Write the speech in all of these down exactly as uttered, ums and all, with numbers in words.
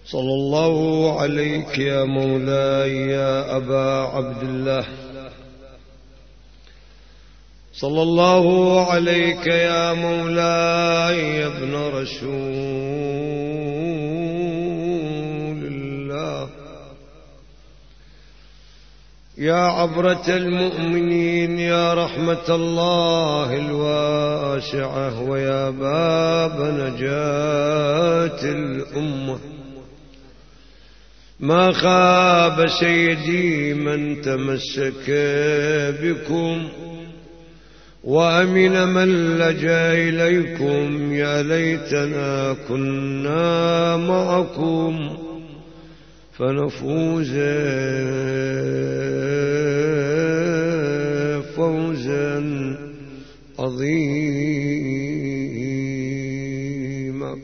صلى الله عليك يا مولاي يا أبا عبد الله، صلى الله عليك يا مولاي يا ابن رسول الله، يا عبرة المؤمنين، يا رحمة الله الواسعة، ويا باب نجاة الأمة. ما خاب سيدي من تمسك بكم، وأمن من لجأ إليكم. يا ليتنا كنا معكم فنفوز فوزا عظيما.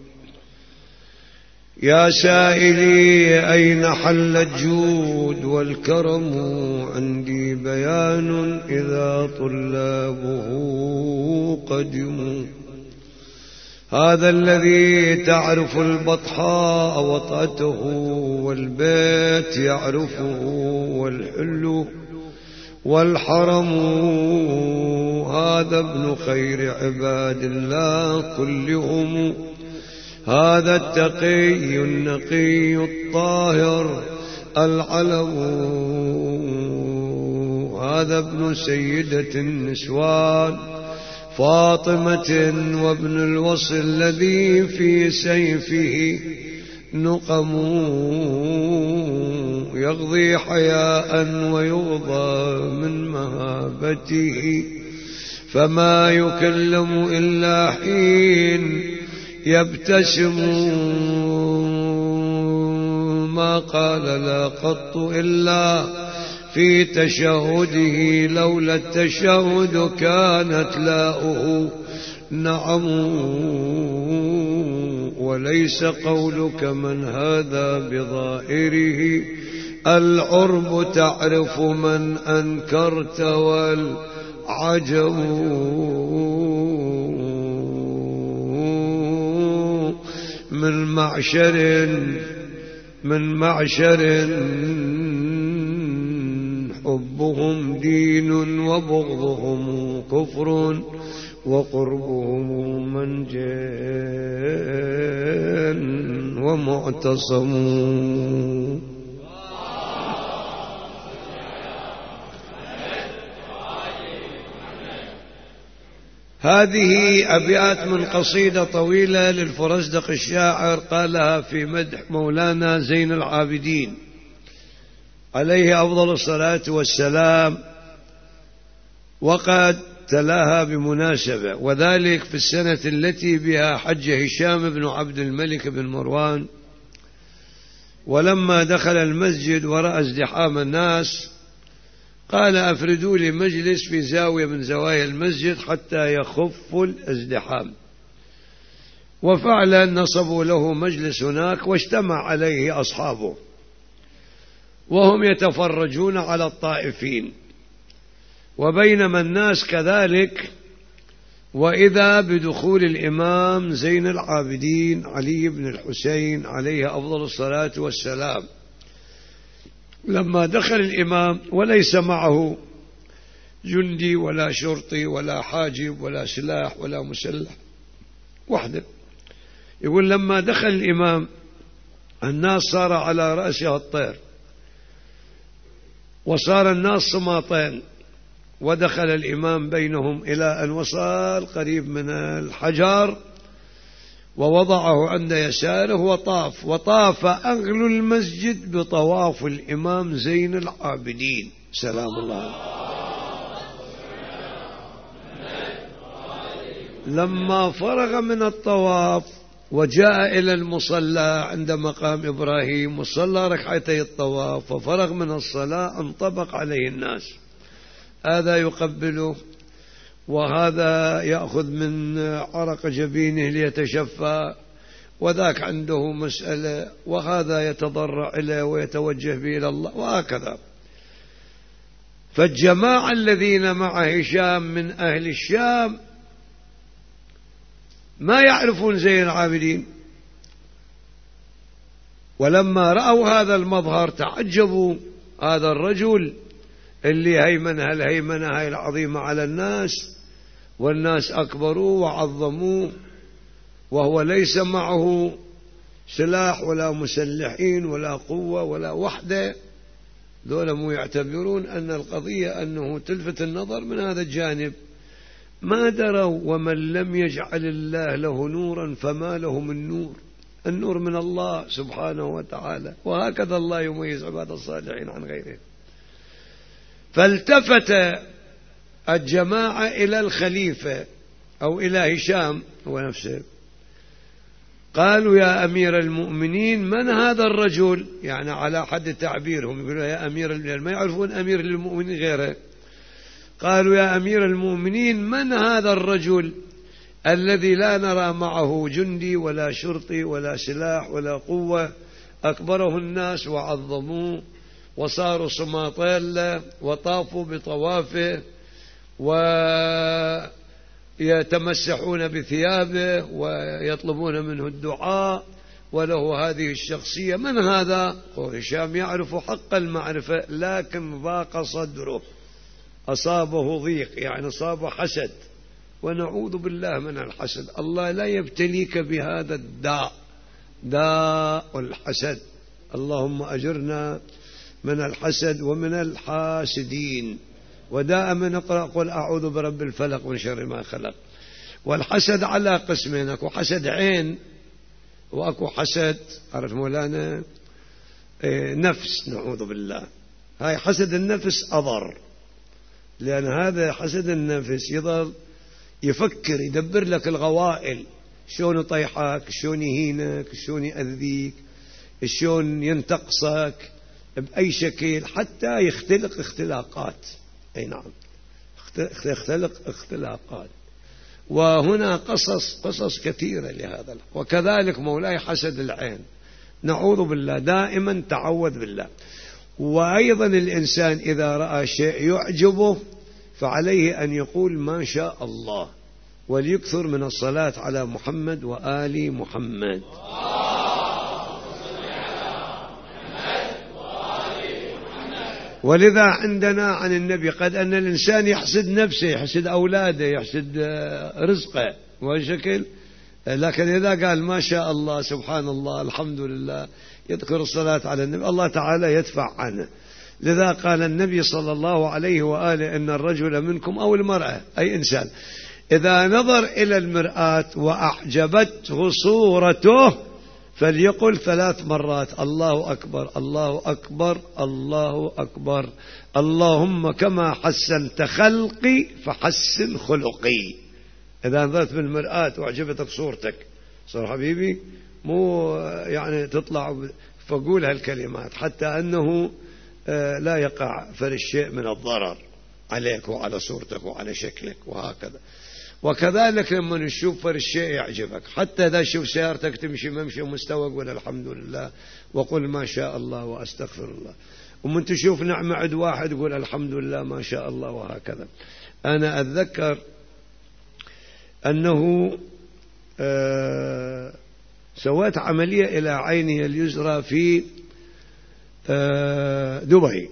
يا سائلي أين حل الجود والكرم؟ عندي بيان إذا طلابه قدموا. هذا الذي تعرف البطحاء وطأته، والبيت يعرفه، والحل والحرم. هذا ابن خير عباد الله كلهم، هذا التقي النقي الطاهر العلم. هذا ابن سيدة النسوان فاطمة، وابن الوصي الذي في سيفه نقم. يغضي حياء ويغضى من مهابته، فما يكلم إلا حين يبتسم. ما قال لا قط إلا في تشهده، لولا التشهد كانت لاؤه نعم. وليس قولك من هذا بظاهره، العرب تعرف من أنكرت والعجم. من معشر من معشر حبهم دين، وبغضهم كفر، وقربهم منجل ومعتصم. هذه أبيات من قصيدة طويلة للفرزدق الشاعر، قالها في مدح مولانا زين العابدين عليه أفضل الصلاة والسلام، وقد تلاها بمناسبة، وذلك في السنة التي بها حج هشام بن عبد الملك بن مروان. ولما دخل المسجد ورأى ازدحام الناس قال أفردوا لي مجلس في زاوية من زوايا المسجد حتى يخف الازدحام. وفعلا نصبوا له مجلس هناك، واجتمع عليه أصحابه وهم يتفرجون على الطائفين. وبينما الناس كذلك، وإذا بدخول الإمام زين العابدين علي بن الحسين عليه أفضل الصلاة والسلام. لما دخل الإمام وليس معه جندي ولا شرطي ولا حاجب ولا سلاح ولا مسلح، وحده. يقول لما دخل الإمام الناس صار على رأسها الطير، وصار الناس صماطين، ودخل الإمام بينهم إلى أن وصل قريب من الحجر، ووضعه عند يساره وطاف. وطاف أهل المسجد بطواف الإمام زين العابدين سلام الله. لما فرغ من الطواف وجاء إلى المصلى عند مقام إبراهيم وصلى ركعتي الطواف، وفرغ من الصلاة انطبق عليه الناس، هذا يقبله، وهذا يأخذ من عرق جبينه ليتشفى، وذاك عنده مسألة، وهذا يتضرع إليه ويتوجه به إلى الله، وهكذا. فالجماعة الذين مع هشام من أهل الشام ما يعرفون زين العابدين، ولما رأوا هذا المظهر تعجبوا، هذا الرجل اللي هيمن هالهيمنة هاي العظيمة على الناس، والناس أكبروه وعظموه، وهو ليس معه سلاح ولا مسلحين ولا قوة ولا وحدة. دول مو يعتبرون أن القضية أنه تلفت النظر من هذا الجانب، ما دروا ومن لم يجعل الله له نورا فما له من نور. النور من الله سبحانه وتعالى، وهكذا الله يميز عباد الصالحين عن غيرهم. فالتفت الجماعة إلى الخليفة أو إلى هشام هو نفسه، قالوا يا أمير المؤمنين من هذا الرجل؟ يعني على حد تعبيرهم يقولوا يا أمير المؤمنين، ما يعرفون أمير المؤمنين غيره. قالوا يا أمير المؤمنين من هذا الرجل الذي لا نرى معه جندي ولا شرطي ولا سلاح ولا قوة؟ أكبره الناس وعظموه وصاروا صماطيل وطافوا بطوافه ويتمسحون بثيابه ويطلبون منه الدعاء، وله هذه الشخصية. من هذا؟ هشام يعرف حق المعرفة، لكن ضاق صدره، أصابه ضيق، يعني أصاب حسد، ونعوذ بالله من الحسد. الله لا يبتليك بهذا الداء، داء الحسد. اللهم أجرنا من الحسد ومن الحاسدين. ودائما نقرأ قل أعوذ برب الفلق من شر ما خلق. والحسد على قسمين، أكو حسد عين وأكو حسد، عرف مولانا، نفس، نعوذ بالله. هاي حسد النفس أضر، لأن هذا حسد النفس يظل يفكر يدبر لك الغوائل، شلون يطيحك، شلون يهينك، شلون يأذيك، شلون ينتقصك بأي شكل، حتى يختلق اختلاقات. أي نعم، يختلق اختلاقات. وهنا قصص قصص كثيرة لهذا. وكذلك مولاي حسد العين، نعوذ بالله، دائما تعوذ بالله. وأيضا الإنسان إذا رأى شيء يعجبه فعليه أن يقول ما شاء الله، وليكثر من الصلاة على محمد وآل محمد. ولذا عندنا عن النبي قد أن الإنسان يحسد نفسه، يحسد أولاده، يحسد رزقه وشكل، لكن إذا قال ما شاء الله سبحان الله الحمد لله يذكر الصلاة على النبي، الله تعالى يدفع عنه. لذا قال النبي صلى الله عليه وآله إن الرجل منكم أو المرأة أي إنسان إذا نظر إلى المرآة وأعجبته صورته فليقل ثلاث مرات الله أكبر الله أكبر الله أكبر، اللهم كما حسنت خلقي فحسن خلقي. إذا نظرت بالمرآة وأعجبتك صورتك، صار حبيبي مو يعني تطلع فقول هالكلمات حتى أنه لا يقع فرش شيء من الضرر عليك وعلى صورتك وعلى شكلك وهكذا. وكذلك لما نشوف فرش شيء يعجبك، حتى إذا شوف سيارتك تمشي ممشي مستوى قول الحمد لله وقل ما شاء الله وأستغفر الله. ومن تشوف نعمة عند واحد قول الحمد لله ما شاء الله وهكذا. أنا أتذكر أنه آه سويت عملية إلى عيني اليسرى في آه دبي،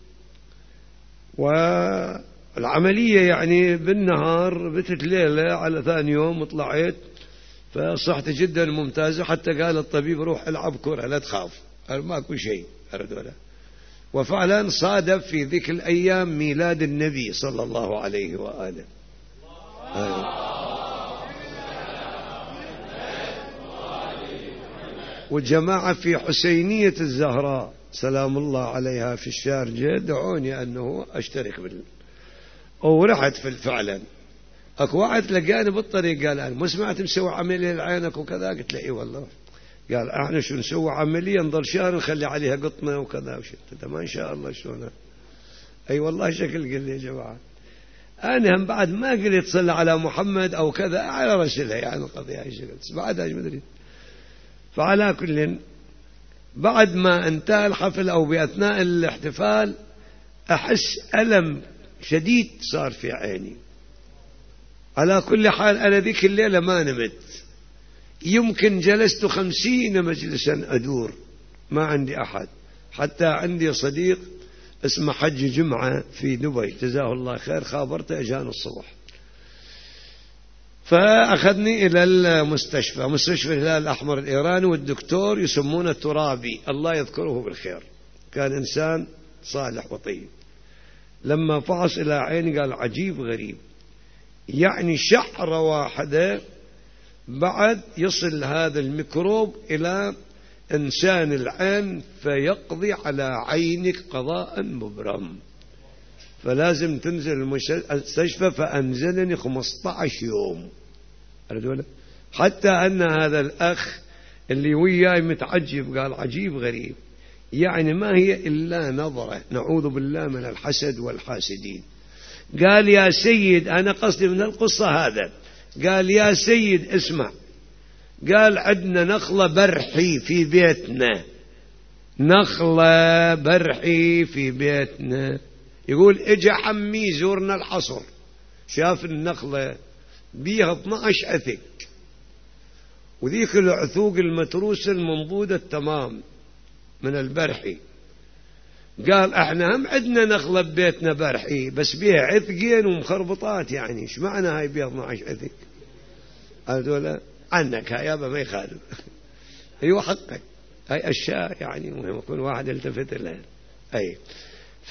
والعملية يعني بالنهار بتت ليلة، على ثاني يوم طلعت فصحتي جدا ممتازة، حتى قال الطبيب روح العب كرة لا تخاف، ماكو شيء أردوله. وفعلا صادف في ذيك الأيام ميلاد النبي صلى الله عليه وآله. آه. والجماعة في حسينية الزهراء سلام الله عليها في الشارجة دعوني أنه أشترك بال ورحت في فعلا. أكو واحد لقاني بالطريق قال أنا ما سمعت مسوي عملية لعينك وكذا، قلت له إيه والله. قال احنا شو نسوي عملية نضل شهر نخلي عليها قطنة وكذا وشت. ما إن شاء الله شلونها. أي والله شكل قل لي يا جماعة أنا هم بعد ما قلت صلى على محمد أو كذا على رسلها يعني القضية هاي شغلت بعدها ما أدري. فعلى كل بعد ما انتهى الحفل أو بأثناء الاحتفال أحس ألم شديد صار في عيني. على كل حال أنا ذيك الليلة ما نمت، يمكن جلست خمسين مجلسا أدور ما عندي أحد. حتى عندي صديق اسمه حج جمعة في دبي جزاه الله خير، خابرته أجاني الصبح، فأخذني إلى المستشفى، مستشفى الهلال الأحمر الإيراني، والدكتور يسمونه ترابي الله يذكره بالخير، كان إنسان صالح وطيب. لما فحص إلى عيني قال عجيب غريب، يعني شعرة واحدة بعد يصل هذا الميكروب إلى إنسان العين فيقضي على عينك قضاء مبرم، فلازم تنزل المستشفى. فأنزلني خمسة عشر يوم. حتى أن هذا الأخ اللي وياي متعجب قال عجيب غريب، يعني ما هي إلا نظرة، نعوذ بالله من الحسد والحاسدين. قال يا سيد، أنا قصدي من القصة هذا، قال يا سيد اسمع، قال عندنا نخلة برحي في بيتنا، نخلة برحي في بيتنا. يقول اجا عمي زورنا الحصر، شاف النخلة بيها اثنعش عثق، وذيك العثوق المتروسة المنضودة التمام من البرحي. قال احنا هم عندنا نخلة ببيتنا برحي بس بيها عثقين ومخربطات، يعني ايش معنى هاي بيها اثنعش عثق؟ قالت لا عنك هاي يابا ما يخالف. ايوه حقك، هاي اشياء يعني مهم يكون واحد التفت لها. اي ف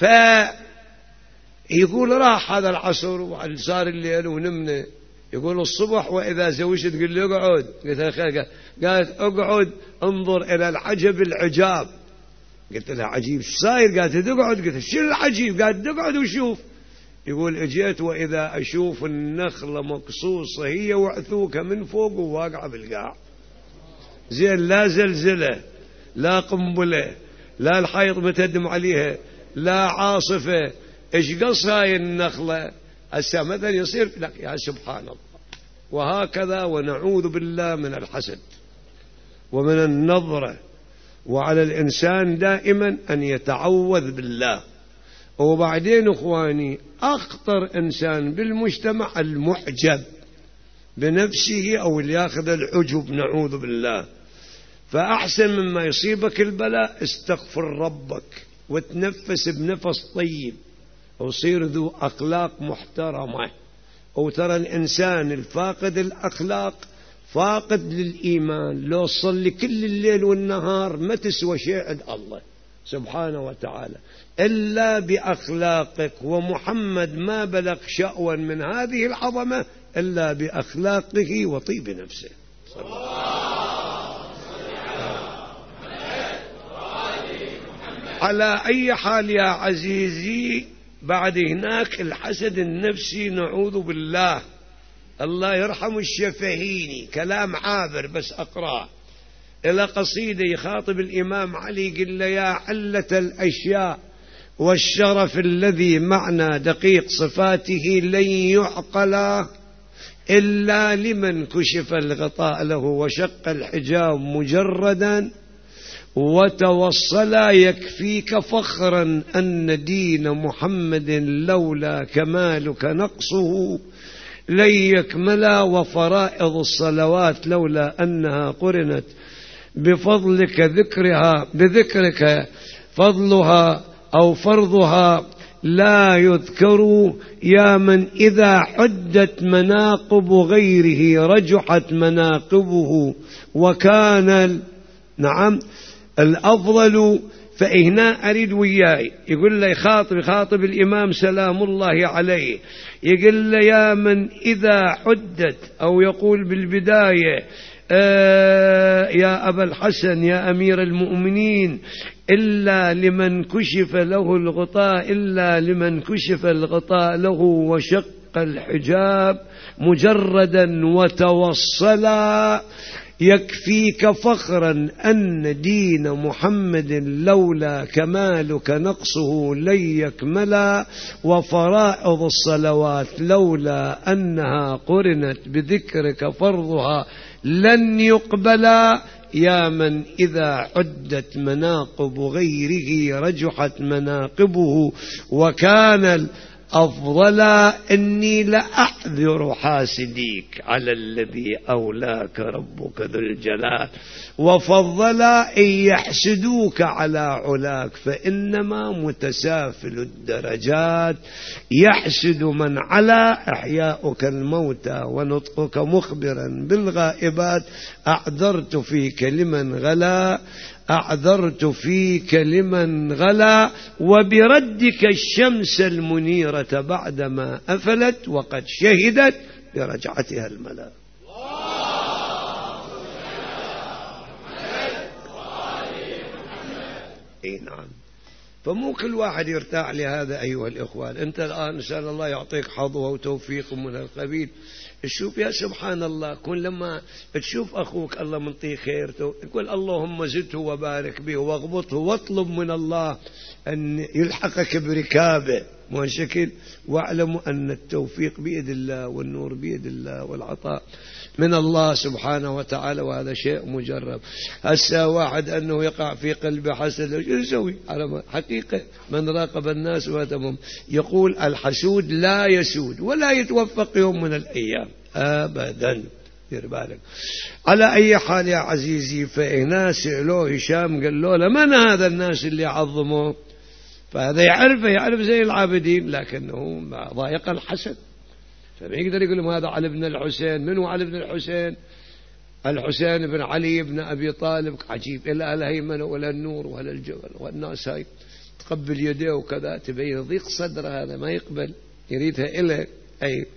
يقول راح هذا العصر وصار الليل ونمنا. يقول الصبح وإذا زوجت تقول له اقعد، قلت لها خير، قالت اقعد انظر إلى العجب العجاب. قلت لها عجيب ايش صاير؟ قالت تقعد. قلت شو العجيب؟ قالت تقعد وشوف. يقول اجيت وإذا أشوف النخلة مقصوصة هي وعثوكها من فوق وواقعة بالقاع، زين لا زلزلة لا قنبلة لا الحيط متدم عليها لا عاصفة. ايش قص هاي النخلة؟ هسه مثلا يصير لك يا سبحان الله. وهكذا، ونعوذ بالله من الحسد ومن النظرة. وعلى الإنسان دائما أن يتعوذ بالله. وبعدين اخواني، اخطر انسان بالمجتمع المعجب بنفسه او اللي ياخذ العجب، نعوذ بالله. فاحسن مما يصيبك البلاء استغفر ربك وتنفس بنفس طيب وصير ذو اخلاق محترمه. وترى الانسان الفاقد الاخلاق فاقد للايمان، لو صلي كل الليل والنهار ما تسوى شيء عند الله سبحانه وتعالى إلا بأخلاقك. ومحمد ما بلغ شأوا من هذه العظمة إلا بأخلاقه وطيب نفسه. على أي حال يا عزيزي، بعد هناك الحسد النفسي نعوذ بالله. الله يرحم الشفهيني، كلام عابر بس أقرأ إلى قصيدة يخاطب الإمام علي، قل له يا علة الأشياء والشرف الذي معنى دقيق صفاته لن يعقل إلا لمن كشف الغطاء له وشق الحجاب مجردا وتوصل. يكفيك فخرا أن دين محمد لولا كمالك نقصه لن يكمل، وفرائض الصلوات لولا أنها قرنت بفضلك ذكرها بذكرك فضلها أو فرضها لا يذكر. يا من إذا عدت مناقب غيره رجحت مناقبه وكان نعم الأفضل. فهنا أريد وياي يقول لي خاطب خاطب الإمام سلام الله عليه، يقول لي يا من إذا عدت، أو يقول بالبداية آه يا أبا الحسن يا أمير المؤمنين، إلا لمن كشف له الغطاء إلا لمن كشف الغطاء له وشق الحجاب مجردا وتوصلا. يكفيك فخرا أن دين محمد لولا كمالك نقصه لن يكملا، وفرائض الصلوات لولا أنها قرنت بذكرك فرضها لن يقبلا. يا من إذا عدت مناقب غيره رجحت مناقبه وكان أفضل إني لأحذر حاسديك على الذي أولاك ربك ذو الجلال، وفضل إن يحسدوك على علاك، فإنما متسافل الدرجات يحسد من على إحياؤك الموتى ونطقك مخبرا بالغائبات. أعذرت فيك لمن غلا، أعذرت فيك لمن غلا، وبردك الشمس المنيرة بعدما أفلت وقد شهدت برجعتها الملا. اي نعم. فمو كل واحد يرتاح لهذا أيها الإخوان. أنت الآن نسأل الله يعطيك حظوة وتوفيق من القبيل. تشوف يا سبحان الله، كل لما تشوف أخوك الله منطيه خير تقول اللهم زده وبارك به واغبطه، واطلب من الله أن يلحقك بركابه مو شكل. واعلموا أن التوفيق بيد الله والنور بيد الله والعطاء من الله سبحانه وتعالى، وهذا شيء مجرب. هسه واحد أنه يقع في قلبه حسد، شو يسوي؟ على حقيقة من راقب الناس واتمهم يقول الحسود لا يسود ولا يتوفق يوم من الأيام أبدا. دير بالك. على أي حال يا عزيزي، فإنا سألوه هشام قال له من هذا الناس اللي عظموه؟ فهذا يعرفه، يعرف زي العابدين، لكنه ضايق الحسد، فما يقدر يقول لهم هذا علي بن الحسين. من هو علي بن الحسين؟ الحسين بن علي بن أبي طالب. عجيب، إلا الهيمنة ولا النور ولا الجبل والناس هاي تقبل يديه وكذا، تبين ضيق صدر، هذا ما يقبل، يريدها إلى أي.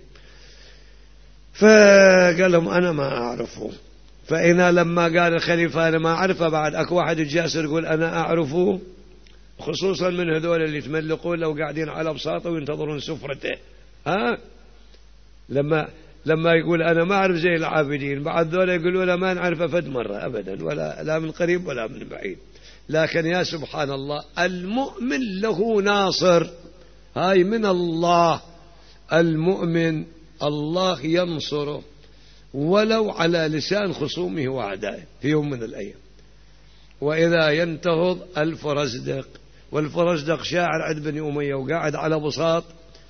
فقال لهم أنا ما أعرفه. فإنا لما قال الخليفة أنا ما أعرفه، بعد أكو واحد الجاسر يقول أنا أعرفه، خصوصا من هذول اللي يتملقون لو قاعدين على بساطة وينتظرون سفرته. ها لما لما يقول أنا ما أعرف زي العابدين، بعد ذولا يقولوا لا ما نعرفه فد مرة أبدا، ولا لا من قريب ولا من بعيد. لكن يا سبحان الله، المؤمن له ناصر، هاي من الله. المؤمن الله ينصره ولو على لسان خصومه وأعدائه في يوم من الأيام. وإذا ينتهض الفرزدق، والفرزدق شاعر عند بني أمية وقاعد على بساط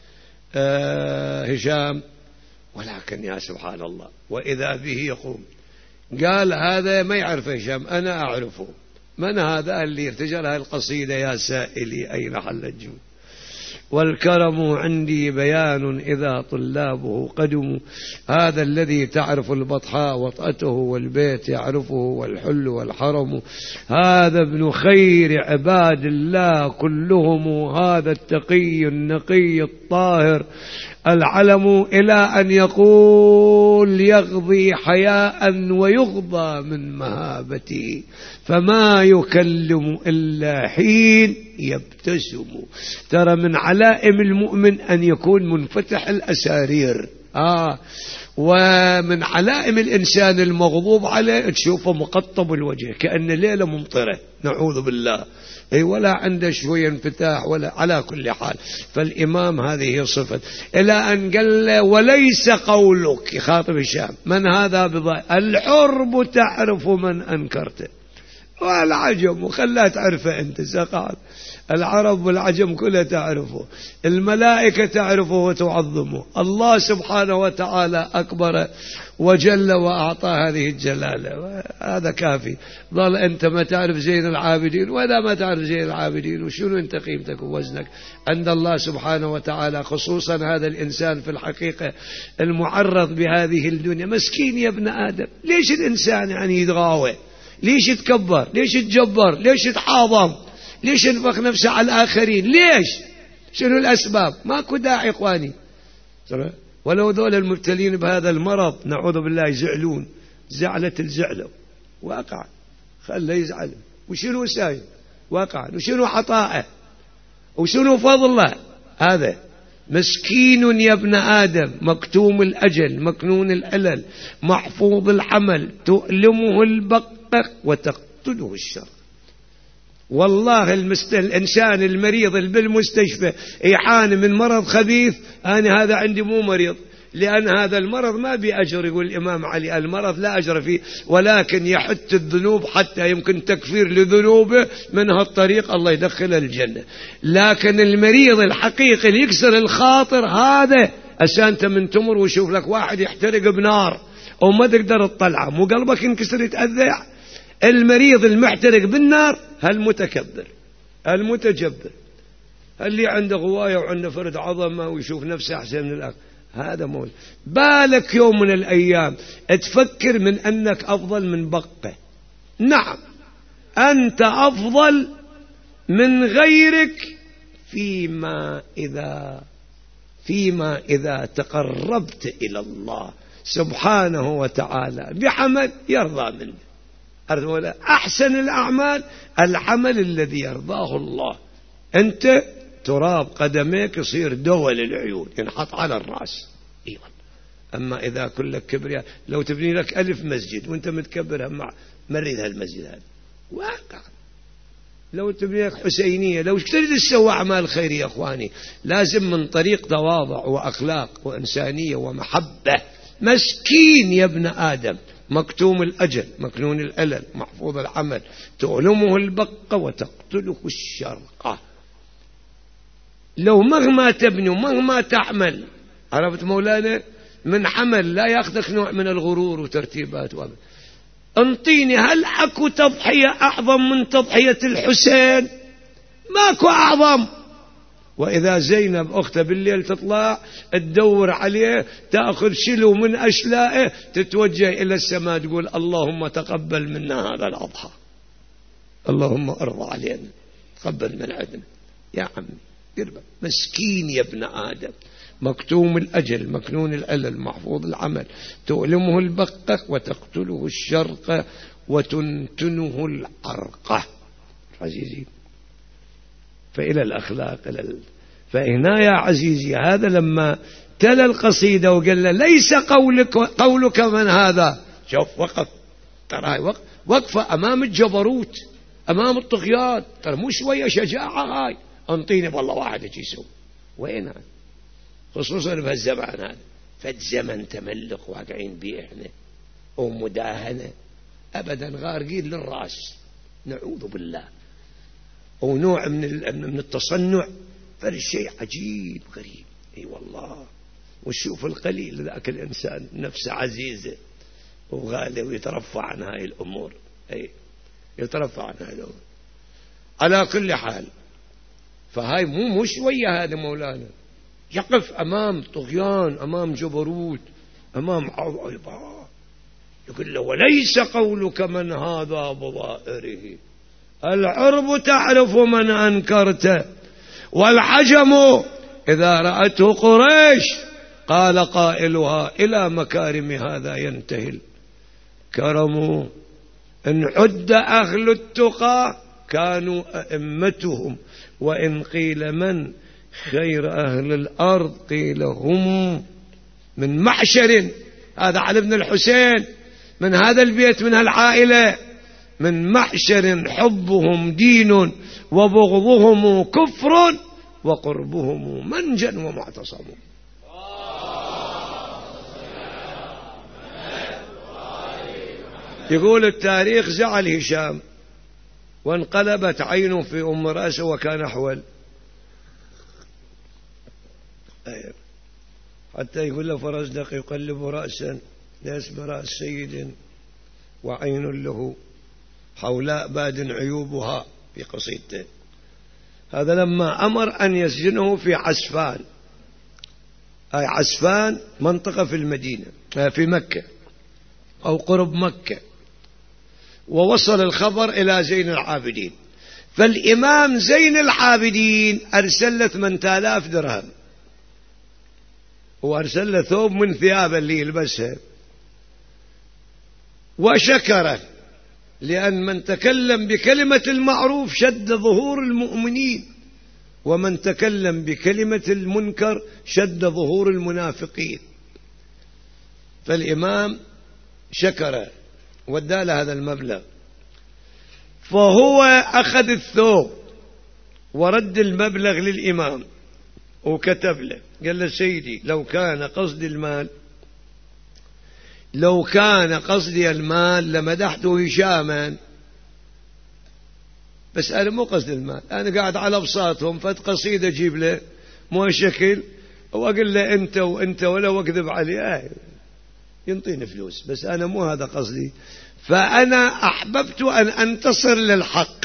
آه هشام، ولكن يا سبحان الله وإذا به يقوم. قال هذا ما يعرف هشام، أنا أعرفه. من هذا اللي ارتجل هذه القصيدة؟ يا سائلي أين حل الجود؟ والكرم عندي بيان إذا طلابه قدموا، هذا الذي تعرف البطحاء وطأته والبيت يعرفه والحل والحرم، هذا ابن خير عباد الله كلهم، هذا التقي النقي الطاهر العلم، إلى أن يقول يغضي حياء ويغضى من مهابته، فما يكلم إلا حين يبتسم. ترى من علائم المؤمن أن يكون منفتح الأسارير. آه ومن علائم الإنسان المغضوب عليه تشوفه مقطب الوجه كأن ليلة ممطرة، نعوذ بالله، أي ولا عنده شوية انفتاح ولا. على كل حال فالإمام هذه صفة. إلى أن قال وليس قولك، يخاطب هشام، من هذا بضاء الحرب تعرف من أنكرته، والعجم وخلها تعرفه أنت سقعت. العرب والعجم كلها تعرفه، الملائكة تعرفه وتعظمه، الله سبحانه وتعالى أكبر وجل وأعطى هذه الجلالة، هذا كافي. ظل أنت ما تعرف زين العابدين ولا ما تعرف زين العابدين، وشنو أنت قيمتك ووزنك عند الله سبحانه وتعالى؟ خصوصا هذا الإنسان في الحقيقة المعرض بهذه الدنيا، مسكين يا ابن آدم. ليش الإنسان يعني يتغاوى؟ ليش يتكبر؟ ليش يتجبر؟ ليش يتحاضم؟ ليش ينفخ نفسه على الآخرين؟ ليش؟ شنو الأسباب؟ ماكو داعي إخواني. ولو ذول المبتلين بهذا المرض نعوذ بالله يزعلون زعلة الزعلة، واقع خله يزعل. وشنو ساي واقع؟ وشنو عطاءه؟ وشنو فضله؟ هذا مسكين يا ابن آدم، مكتوم الأجل، مكنون الألل، محفوظ الحمل، تؤلمه البقة وتقتله الشر. والله المست... الإنسان المريض اللي بالمستشفى يعاني من مرض خبيث، أنا هذا عندي مو مريض، لأن هذا المرض ما بأجر. يقول الإمام علي المرض لا أجر فيه، ولكن يحت الذنوب حتى يمكن تكفير لذنوبه، من هالطريق الله يدخل الجنة. لكن المريض الحقيقي اللي يكسر الخاطر هذا أسان أنت من تمر وشوف لك واحد يحترق بنار وما تقدر تطلعه، مو قلبك ينكسر يتأذع؟ المريض المحترق بالنار هالمتكبر المتجبر، اللي عنده غواية وعنده فرد عظمة ويشوف نفسه أحسن من الآخر، هذا مول. بالك يوم من الأيام تفكر من أنك أفضل من بقة. نعم أنت أفضل من غيرك فيما إذا فيما إذا تقربت إلى الله سبحانه وتعالى بعمل يرضى منه. أحسن الأعمال العمل الذي يرضاه الله. أنت تراب قدميك يصير دول العيون ينحط على الرأس. أيوة. أما إذا كلك كبرياء، لو تبني لك ألف مسجد وأنت متكبر مع مريد هالمسجد هذا واقع. لو تبني لك حسينية، لو تريد تسوي أعمال خير يا أخواني لازم من طريق تواضع وأخلاق وإنسانية ومحبة. مسكين يا ابن آدم، مكتوم الأجل مكنون الألل محفوظ العمل، تؤلمه البقة وتقتله الشرقة. لو مهما تبني ومهما تعمل، عرفت مولانا، من عمل لا يأخذك نوع من الغرور وترتيبات وابد. انطيني هل اكو تضحية اعظم من تضحية الحسين؟ ماكو اعظم. واذا زينب اخته بالليل تطلع تدور عليه تأخذ شلو من اشلائه تتوجه الى السماء تقول اللهم تقبل منا هذا الاضحى، اللهم ارضى علينا تقبل من عندنا يا عمي. قربا مسكين يا ابن آدم، مكتوم الأجل مكنون الألل محفوظ العمل، تؤلمه البقة وتقتله الشرقة وتنتنه العرقة. عزيزي فإلى الأخلاق إلى ال... فهنا يا عزيزي هذا لما تلا القصيدة وقال له ليس قولك قولك من هذا. شوف وقف، ترى وقف وقفة أمام الجبروت أمام الطغيان، ترى مو شوية شجاعة هاي. انطيني والله واحد يجي يسوي وين هذا، خصوصا بهالزمان هذا. فالزمن تملق واقعين بيه احنا ومداهنة ابدا غارقين للراس نعوذ بالله، ونوع من من التصنع. فالشيء عجيب غريب. اي والله. وشوف القليل ذاك الانسان نفسه عزيزه وغاليه ويترفع عن هاي الامور. اي يترفع عن هاي الامور على كل حال. فهاي مو مو شويه هذا مولانا، يقف أمام طغيان أمام جبروت أمام عظمة يقول له وليس قولك من هذا بظائره، العرب تعرف من أنكرته، والعجم إذا رأته قريش قال قائلها إلى مكارم هذا ينتهي الكرم. إن عد أهل التقى كانوا أئمتهم، وإن قيل من خير أهل الأرض قيل هم. من محشر هذا علي بن الحسين، من هذا البيت من هالعائلة، من محشر حبهم دين وبغضهم كفر وقربهم منجا ومعتصم. يقول التاريخ زعل هشام وانقلبت عينه في أم رأسه وكان أحول. حتى يقول له فرزدق يقلب رأسا ليس برأس سيد وعين له حولاء باد عيوبها في قصيدته. هذا لما أمر أن يسجنه في عسفان. أي عسفان منطقة في المدينة في مكة أو قرب مكة. ووصل الخبر إلى زين العابدين، فالإمام زين العابدين أرسل له ثمانية آلاف درهم وأرسل له ثوب من ثيابه اللي يلبسها، وشكره لأن من تكلم بكلمة المعروف شد ظهور المؤمنين، ومن تكلم بكلمة المنكر شد ظهور المنافقين. فالإمام شكره ودى له هذا المبلغ، فهو أخذ الثوب ورد المبلغ للإمام وكتب له قال له سيدي لو كان قصدي المال لو كان قصدي المال لمدحته هشاما، بس أنا مو قصدي المال، أنا قاعد على بساطهم فت قصيدة أجيب له مو شكل وأقول له أنت وأنت ولا وأكذب عليه آه ينطيني فلوس، بس أنا مو هذا قصدي. فأنا أحببت أن أنتصر للحق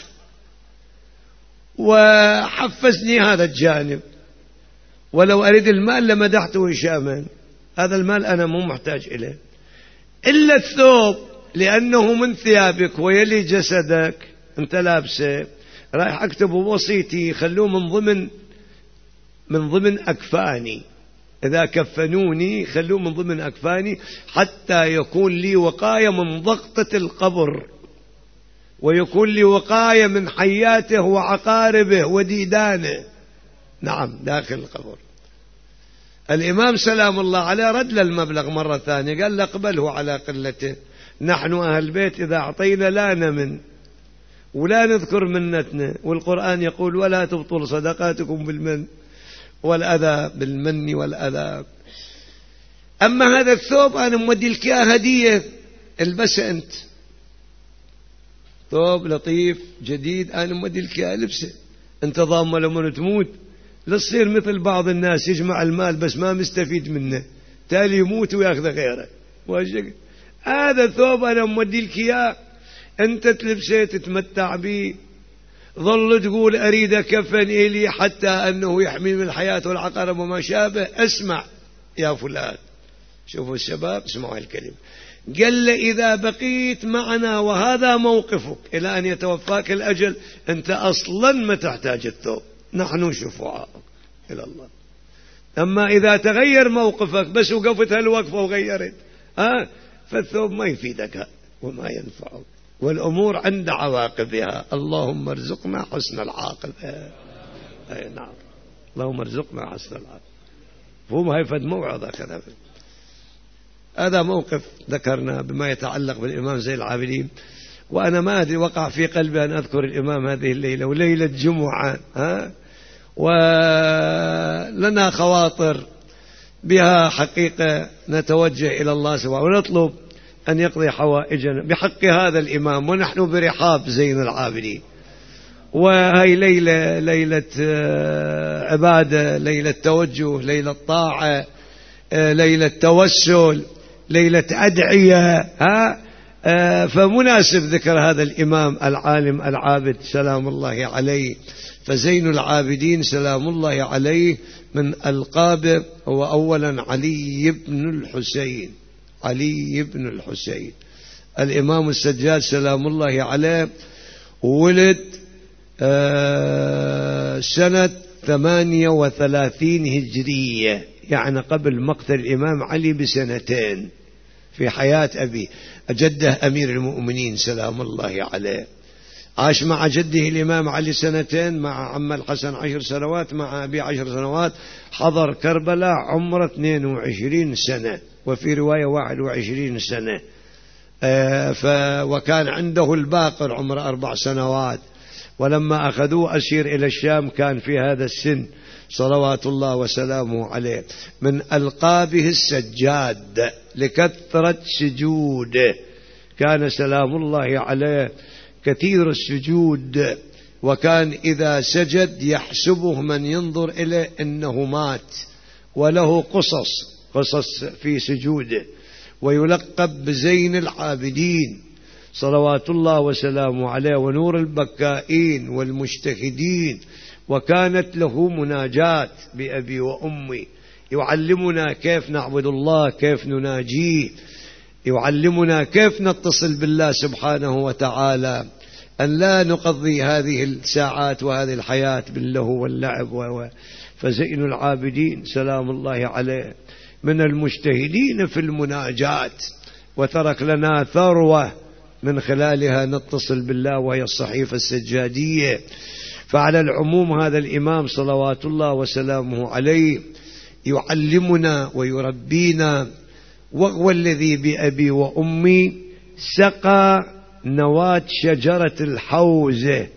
وحفزني هذا الجانب، ولو أريد المال لمدحته هشاما. هذا المال أنا مو محتاج إليه، إلا الثوب لأنه من ثيابك ويلي جسدك أنت لابسه، رايح أكتب وصيتي خلوه من ضمن من ضمن أكفاني، إذا كفنوني خلوه من ضمن أكفاني حتى يكون لي وقاية من ضغطة القبر، ويكون لي وقاية من حياته وعقاربه وديدانه. نعم داخل القبر. الإمام سلام الله عليه رد للمبلغ مرة ثانية قال اقبله على قلته، نحن أهل بيت إذا أعطينا لا نمن ولا نذكر منتنا، والقرآن يقول ولا تبطل صدقاتكم بالمن والأذى بالمن والأذى. أما هذا الثوب أنا مودي لك إياه هدية البسه أنت، ثوب لطيف جديد أنا مودي لك إياه لبسه، أنت ضامن لما تموت لا تصير مثل بعض الناس يجمع المال بس ما مستفيد منه تالي يموت وياخذ غيره. هذا ثوب أنا مودي لك إياه أنت تلبسه تتمتع به، ظل تقول أريد كفن إلي حتى أنه يحمي من الحياة والعقارب وما شابه. اسمع يا فلان، شوفوا الشباب اسمعوا الكلمة، قال له إذا بقيت معنا وهذا موقفك إلى أن يتوفاك الأجل أنت أصلا ما تحتاج الثوب، نحن شفعاء إلى الله. أما إذا تغير موقفك بس وقفت هالوقفة وغيرت ها فالثوب ما يفيدك وما ينفعك، والأمور عند عواقبها. اللهم ارزقنا حسن العاقبة. أي نعم اللهم ارزقنا حسن العاقبة. فهم هيفد موعظة كذا. هذا موقف ذكرنا بما يتعلق بالإمام زين العابدين، وأنا ما أدري وقع في قلبي أن أذكر الإمام هذه الليلة وليلة جمعة ها ولنا خواطر بها حقيقة نتوجه إلى الله سبحانه ونطلب أن يقضي حوائجنا بحق هذا الإمام، ونحن برحاب زين العابدين. وهي ليلة ليلة عبادة، ليلة توجه، ليلة طاعة، ليلة توسل، ليلة أدعية ها فمناسب ذكر هذا الإمام العالم العابد سلام الله عليه. فزين العابدين سلام الله عليه من ألقابه هو أولا علي بن الحسين، علي بن الحسين. الإمام السجاد سلام الله عليه ولد سنة ثمانية وثلاثين هجرية، يعني قبل مقتل الإمام علي بسنتين في حياة أبي جده أمير المؤمنين سلام الله عليه. عاش مع جده الإمام علي سنتين، مع عم الحسن عشر سنوات، مع أبي عشر سنوات. حضر كربلاء عمره اثنين وعشرين سنة، وفي رواية واحد وعشرين سنة. آه ف وكان عنده الباقر عمره أربع سنوات، ولما أخذوه أسير إلى الشام كان في هذا السن صلوات الله وسلامه عليه. من ألقابه السجاد لكثرة سجوده، كان سلام الله عليه كثير السجود، وكان إذا سجد يحسبه من ينظر إليه إنه مات، وله قصص قصص في سجوده، ويلقب بزين العابدين صلوات الله وسلامه عليه ونور البكائين والمجتهدين. وكانت له مناجات بأبي وأمي، يعلمنا كيف نعبد الله، كيف نناجيه، يعلمنا كيف نتصل بالله سبحانه وتعالى، أن لا نقضي هذه الساعات وهذه الحياة باللهو واللعب و... فزين العابدين سلام الله عليه من المجتهدين في المناجات، وترك لنا ثروة من خلالها نتصل بالله وهي الصحيفة السجادية. فعلى العموم هذا الإمام صلوات الله وسلامه عليه يعلمنا ويربينا، وهو الذي بأبي وأمي سقى نواة شجرة الحوزة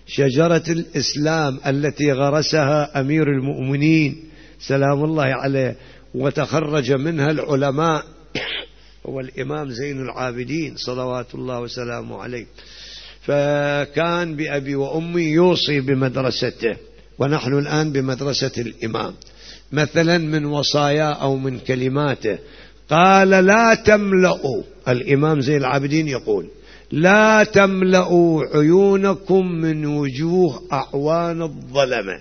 شجرة الإسلام التي غرسها أمير المؤمنين سلام الله عليه وتخرج منها العلماء هو الإمام زين العابدين صلوات الله وسلامه عليه. فكان بأبي وأمي يوصي بمدرسته، ونحن الآن بمدرسة الإمام. مثلا من وصايا أو من كلماته قال: لا تملأوا، الإمام زين العابدين يقول: لا تملأوا عيونكم من وجوه أعوان الظلمة.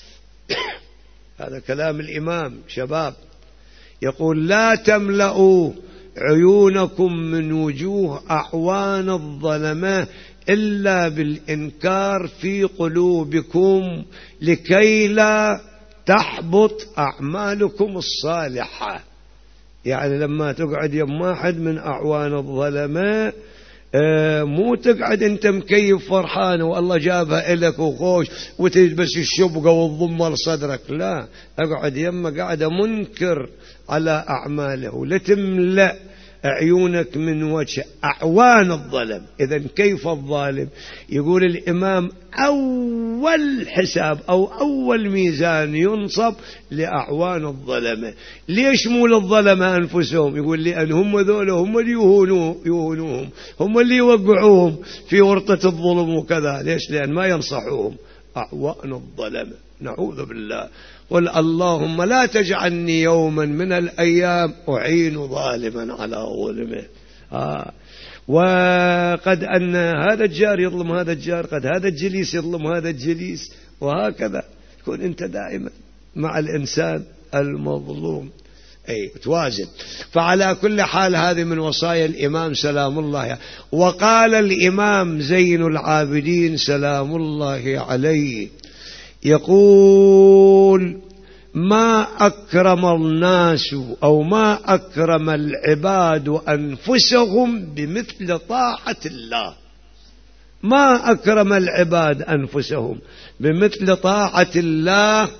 هذا كلام الإمام شباب، يقول: لا تملأوا عيونكم من وجوه أعوان الظلمة إلا بالإنكار في قلوبكم لكي لا تحبط أعمالكم الصالحة. يعني لما تقعد يم واحد من أعوان الظلمة آه مو تقعد انت مكيف فرحان والله جابها إلك وخوش وتلبس الشبقة والضمة لصدرك، لا، اقعد يمه قاعدة منكر على أعماله. لتملأ عيونك من وجه أعوان الظلم. إذن كيف الظالم؟ يقول الإمام: أول حساب أو أول ميزان ينصب لأعوان الظلمة. ليش مو للظلمة أنفسهم؟ يقول: لأن هم ذولا هم اللي يهونوهم، هم اللي يوقعوهم في ورطة الظلم وكذا. ليش؟ لأن ما ينصحوهم. أعوان الظلمة، نعوذ بالله. قل: اللهم لا تجعلني يوما من الأيام أعين ظالما على ظلمه. آه. وقد أن هذا الجار يظلم هذا الجار، قد هذا الجليس يظلم هذا الجليس، وهكذا تكون أنت دائما مع الإنسان المظلوم، أي توازن. فعلى كل حال هذه من وصايا الإمام سلام الله عليه. وقال الإمام زين العابدين سلام الله عليه يقول: ما أكرم الناس أو ما أكرم العباد أنفسهم بمثل طاعة الله. ما أكرم العباد أنفسهم بمثل طاعة الله،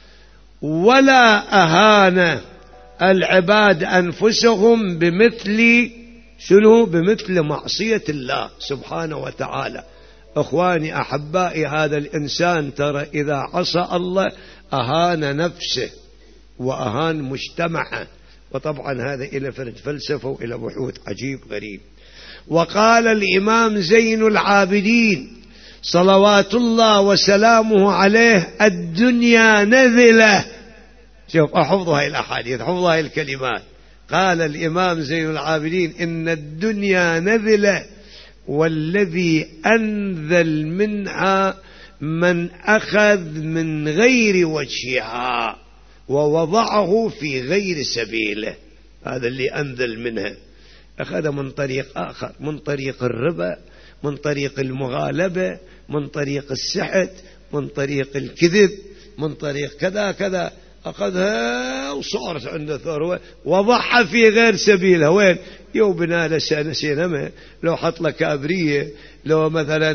ولا أهان العباد أنفسهم بمثل شنو؟ بمثل معصية الله سبحانه وتعالى. أخواني أحبائي، هذا الإنسان ترى إذا عصى الله أهان نفسه وأهان مجتمعه، وطبعا هذا إلى فلسفة وإلى بحوث عجيب غريب. وقال الإمام زين العابدين صلوات الله وسلامه عليه: الدنيا نذلة. شوف، أحفظ هاي الأحاديث، حفظ هاي الكلمات. قال الإمام زين العابدين: إن الدنيا نذلة، والذي أنذل منها من أخذ من غير وجهها ووضعه في غير سبيله. هذا اللي أنذل منها، أخذ من طريق آخر، من طريق الربا، من طريق المغالبة، من طريق السحت، من طريق الكذب، من طريق كذا كذا، أخذها وصارت عنده ثروة وضعها في غير سبيلها. وين؟ يو بناله سينما، لو حط له كابرية، لو مثلا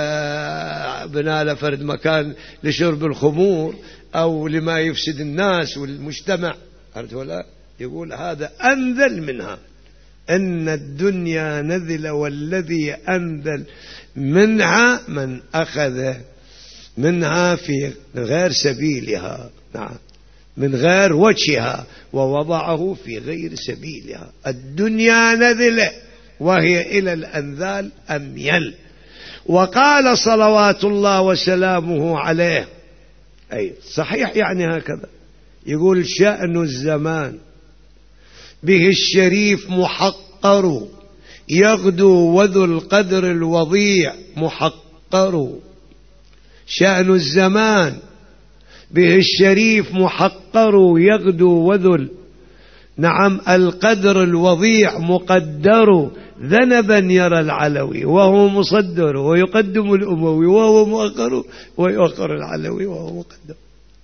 بناله فرد مكان لشرب الخمور أو لما يفسد الناس والمجتمع. عرفت ولا؟ يقول هذا أنذل منها. إن الدنيا نذل، والذي أنذل منها من أخذ منها في غير سبيلها، نعم، من غير وجهها ووضعه في غير سبيلها. الدنيا نذلة وهي إلى الأنذال أميل. وقال صلوات الله وسلامه عليه، أي صحيح يعني هكذا، يقول: شأن الزمان به الشريف محقر، يغدو وذو القدر الوضيع محقر. شأن الزمان به الشريف محقر، يغدو وذل نعم القدر الوضيع مقدر. ذنبا يرى العلوي وهو مصدر، ويقدم الأموي وهو مؤخر، ويؤخر العلوي وهو مقدم.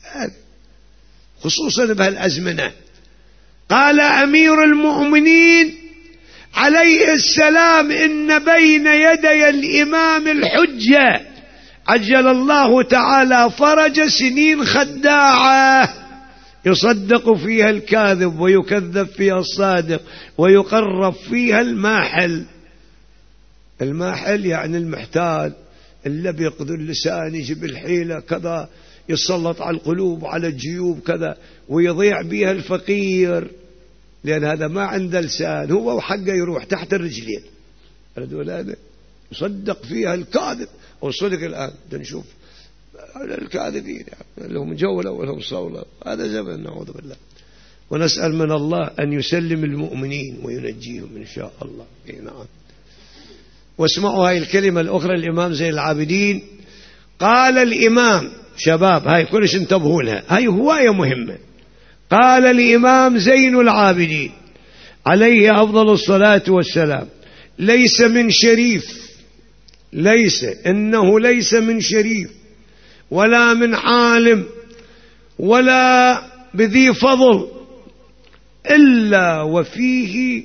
خصوصا بهالأزمنة. قال أمير المؤمنين عليه السلام: إن بين يدي الإمام الحجة عجل الله تعالى فرج سنين خداعة، يصدق فيها الكاذب ويكذب فيها الصادق، ويقرب فيها الماحل. الماحل يعني المحتال، إلا بيقدر اللسان يجيب الحيلة كذا، يسلط على القلوب وعلى الجيوب كذا، ويضيع بها الفقير، لأن هذا ما عنده لسان، هو وحقه يروح تحت الرجلين. هذا يصدق فيها الكاذب والصدق. الآن نشوف الكاذبين يعني لهم جولة ولهم صولة، هذا زمن نعوذ بالله. ونسأل من الله أن يسلم المؤمنين وينجيهم إن شاء الله. نعم. واسمعوا هاي الكلمة الأخرى الإمام زين العابدين قال. الإمام شباب هاي كلش انتبهوا لها، هاي هواية مهمة. قال الإمام زين العابدين عليه أفضل الصلاة والسلام: ليس من شريف، ليس إنه ليس من شريف ولا من عالم ولا بذي فضل إلا وفيه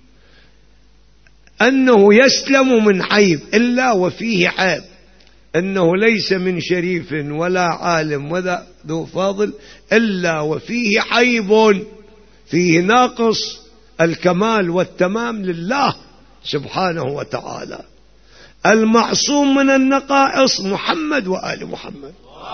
أنه يسلم من عيب، إلا وفيه عيب. أنه ليس من شريف ولا عالم ولا ذو فضل إلا وفيه عيب، فيه ناقص الكمال والتمام لله سبحانه وتعالى. المعصوم من النقائص محمد وآل محمد.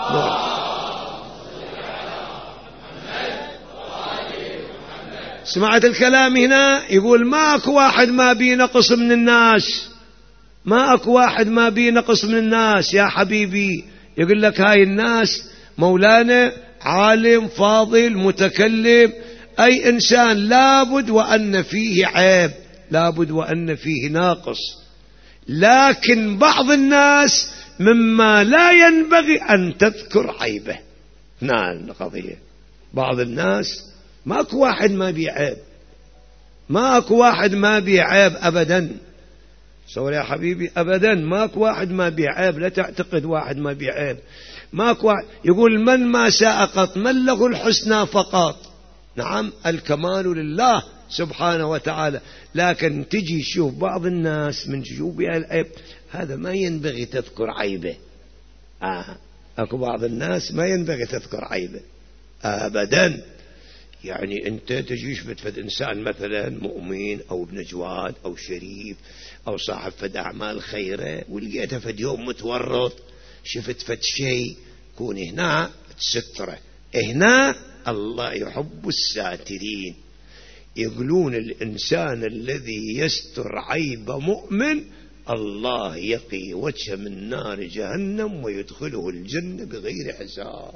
سمعت الكلام هنا؟ يقول ما اكو واحد ما بيه نقص من الناس، ما اكو واحد ما بيه نقص من الناس يا حبيبي. يقول لك هاي الناس مولانا عالم فاضل متكلم، أي إنسان لابد وأن فيه عيب، لابد وأن فيه ناقص. لكن بعض الناس مما لا ينبغي أن تذكر عيبه. نعم القضية، بعض الناس ماكو واحد ما بيه عيب، ماكو واحد ما بيه عيب أبدا. صور يا حبيبي أبدا ماكو واحد ما بيه عيب، لا تعتقد واحد ما بيه عيب، ماكو واحد. يقول من ما ساء قط من له الحسنى فقط. نعم الكمال لله سبحانه وتعالى، لكن تجي تشوف بعض الناس من تشوف بها العيب، هذا ما ينبغي تذكر عيبه. آه. أكو بعض الناس ما ينبغي تذكر عيبه أبدا. يعني أنت تجيش بتفد إنسان مثلا مؤمن أو ابن جواد أو شريف أو صاحب فد أعمال خيرة، ولقيته فد يوم متورط، شفت فد شيء، كون هنا تستره. هنا الله يحب الساترين. يقولون الإنسان الذي يستر عيب مؤمن الله يقي وجهه من نار جهنم ويدخله الجنة بغير حساب.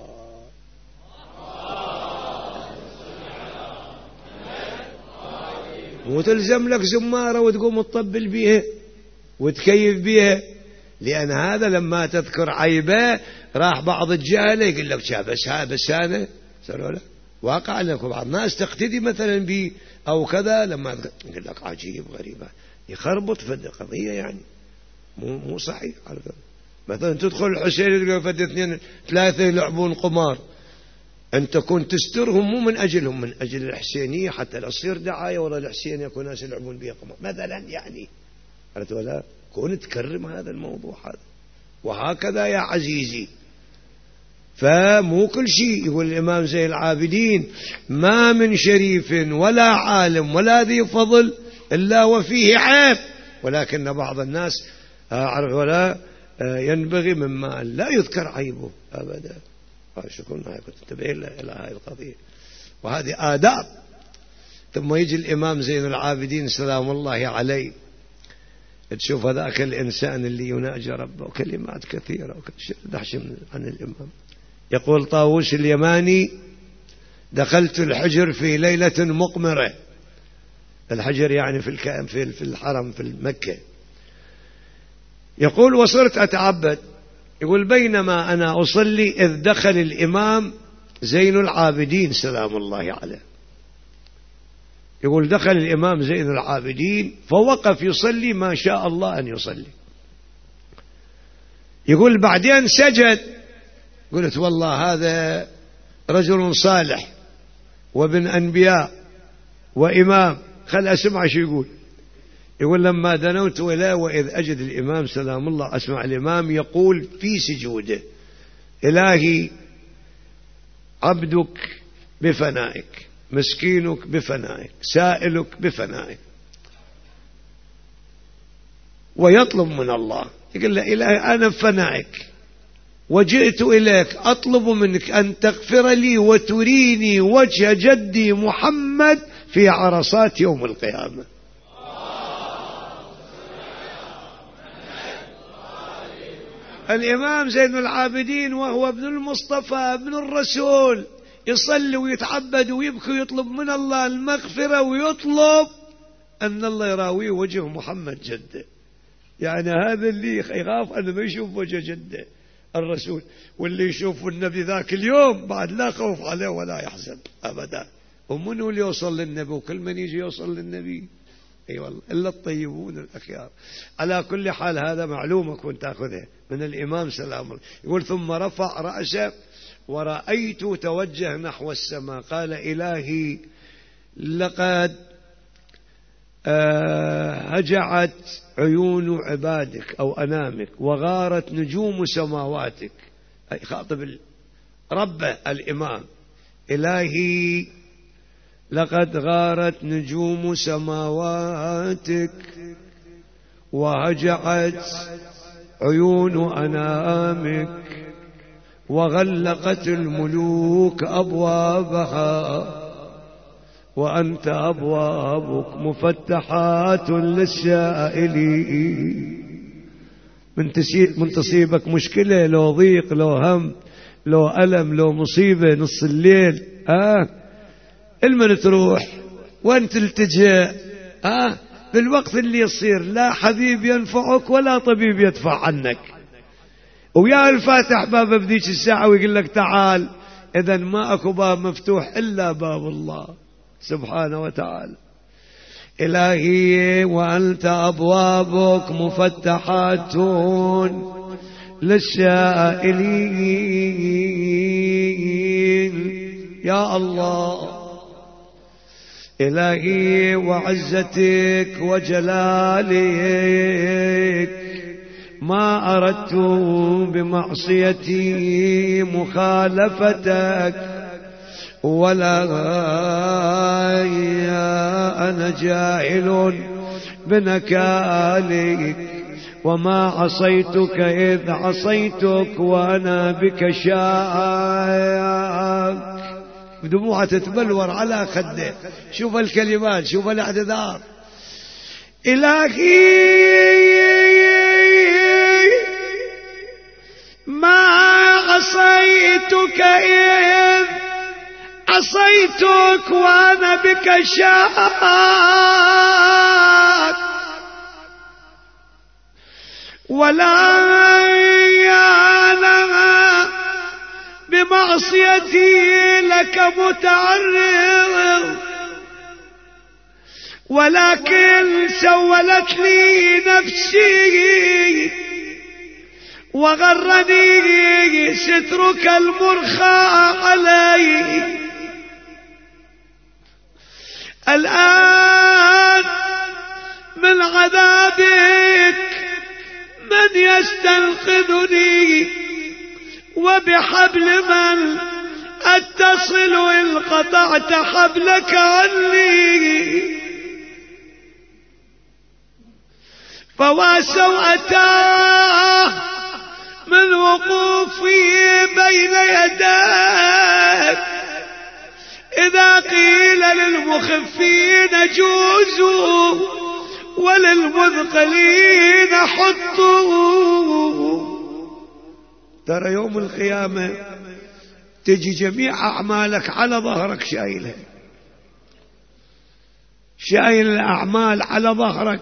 وتلزم لك زمارة وتقوم تطبل بيها وتكيف بيها، لأن هذا لما تذكر عيبه راح بعض الجهل يقول لك بس ها بس أنا سألوا واقع لكم بعض الناس تقتدي مثلا بي أو كذا، لما يقول لك عجيب غريبة يخربط في القضية، يعني مو مو صحيح. على مثلا تدخل الحسين تلقى فد اثنين ثلاثة يلعبون قمار، أنت كنت تسترهم مو من أجلهم، من أجل الحسينية حتى لا تصير دعاية ولا الحسين يكون ناس يلعبون بها قمار مثلا، يعني قلت ولا كون تكرم هذا الموضوع هذا. وهكذا يا عزيزي، فمو كل شيء. يقول الإمام زين العابدين: ما من شريف ولا عالم ولا ذي فضل إلا وفيه عيب، ولكن بعض الناس عرف ولا ينبغي مما لا يذكر عيبه أبدا. شكرا، كنت انتبه إلى هذه القضية، وهذه آداب. ثم يجي الإمام زين العابدين سلام الله عليه، تشوف هذاك الإنسان اللي يناجي ربه وكلمات كثيرة دحش عن الإمام. يقول طاووس اليماني: دخلت الحجر في ليلة مقمرة. الحجر يعني في في الحرم في مكة. يقول: وصرت أتعبد. يقول: بينما أنا أصلي إذ دخل الإمام زين العابدين سلام الله عليه. يقول: دخل الإمام زين العابدين فوقف يصلي ما شاء الله أن يصلي. يقول: بعدين سجد. قلت: والله هذا رجل صالح وابن أنبياء وإمام، خل أسمع شو يقول. يقول: لما دنوت إليه وإذ أجد الإمام سلام الله، أسمع الإمام يقول في سجوده: إلهي عبدك بفنائك، مسكينك بفنائك، سائلك بفنائك، ويطلب من الله يقول له إلهي أنا فنائك وجئت إليك أطلب منك أن تغفر لي وتريني وجه جدي محمد في عرصات يوم القيامة. الإمام زين العابدين وهو ابن المصطفى ابن الرسول يصلي ويتعبد ويبكي ويطلب من الله المغفرة ويطلب أن الله يراويه وجه محمد جده. يعني هذا اللي يخاف أنه ما يشوف وجه جده الرسول، واللي يشوف النبي ذاك اليوم بعد لا خوف عليه ولا يحزن أبدا. ومنه اللي يوصل للنبي؟ وكل من يجي يوصل للنبي اي أيوة والله إلا الطيبون الأخيار. على كل حال هذا معلومة كنت أخذها من الإمام سلام الله. يقول ثم رفع رأسه ورأيت توجه نحو السماء قال إلهي لقد هجعت عيون عبادك أو أنامك وغارت نجوم سماواتك. أي خاطب ربه الإمام، إلهي لقد غارت نجوم سماواتك وهجعت عيون أنامك وغلقت الملوك أبوابها وأنت أبوابك مفتحات للسائلين. من تصيبك مشكلة، لو ضيق، لو هم، لو ألم، لو مصيبة نص الليل، آه المن تروح وين تلتجئ؟ آه بالوقت اللي يصير لا حبيب ينفعك ولا طبيب يدفع عنك. ويا الفاتح باب بذيك الساعة ويقول لك تعال، إذن ما أكو باب مفتوح إلا باب الله سبحانه وتعالى. إلهي وأنت أبوابك مفتحات للسائلين يا الله. إلهي وعزتك وجلالك ما أردت بمعصيتي مخالفتك ولا أنا جاهل بنكالك وما عصيتك إذ عصيتك وأنا بك شاك. بدموعها تتبلور على خده. شوف الكلمات، شوف الاعتذار. إلهي ما عصيتك إذ عصيتك وأنا بك شاك ولا أنا بمعصيتي لك متعرض ولكن سولت لي نفسي وغرني سترك المرخى علي. الآن من عذابك من يستنقذني وبحبل من أتصل إن قطعت حبلك عني. فوا سوءتاه من وقوفي بين يديك إذا قيل للمخفين جوزوا وللمثقلين حطوا. ترى يوم القيامة تجي جميع أعمالك على ظهرك شايلها، شايل الأعمال على ظهرك،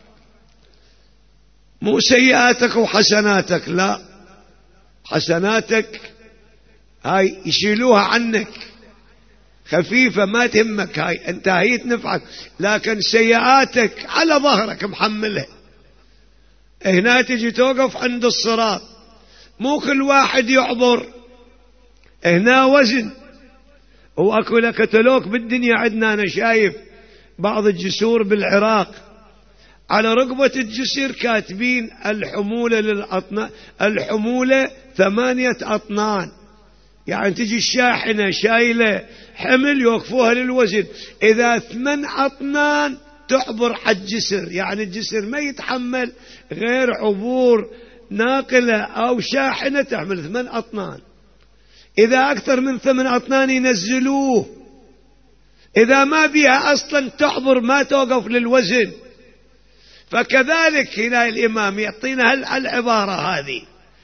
مو سيئاتك وحسناتك، لا، حسناتك هاي يشيلوها عنك خفيفة ما تهمك، هاي انت هي تنفعك، لكن سيئاتك على ظهرك محملها. هنا تجي توقف عند الصراط، مو كل واحد يعبر، هنا وزن. واكو لكتلوك بالدنيا عندنا، انا شايف بعض الجسور بالعراق على رقبة الجسر كاتبين الحمولة للأطنان، الحمولة ثمانية أطنان، يعني تجي الشاحنة شايلة حمل يوقفوها للوزن، إذا ثمان أطنان تعبر حد جسر، يعني الجسر ما يتحمل غير عبور ناقلة أو شاحنة تحمل ثمان أطنان، إذا أكثر من ثمان أطنان ينزلوه، إذا ما بيها أصلا تعبر ما توقف للوزن. فكذلك هنا الإمام يعطينا العبارة هذه: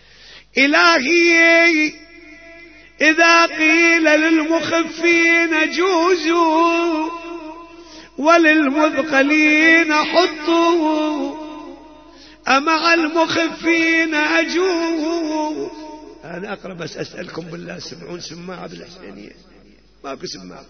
إلهي إذا قيل للمخفين جوزوا وللمثقلين حطوا أمع المخفين أجوز. أنا أقرأ بس أسألكم بالله، سمعون سماعة بالحسينية؟ ماكو سماعة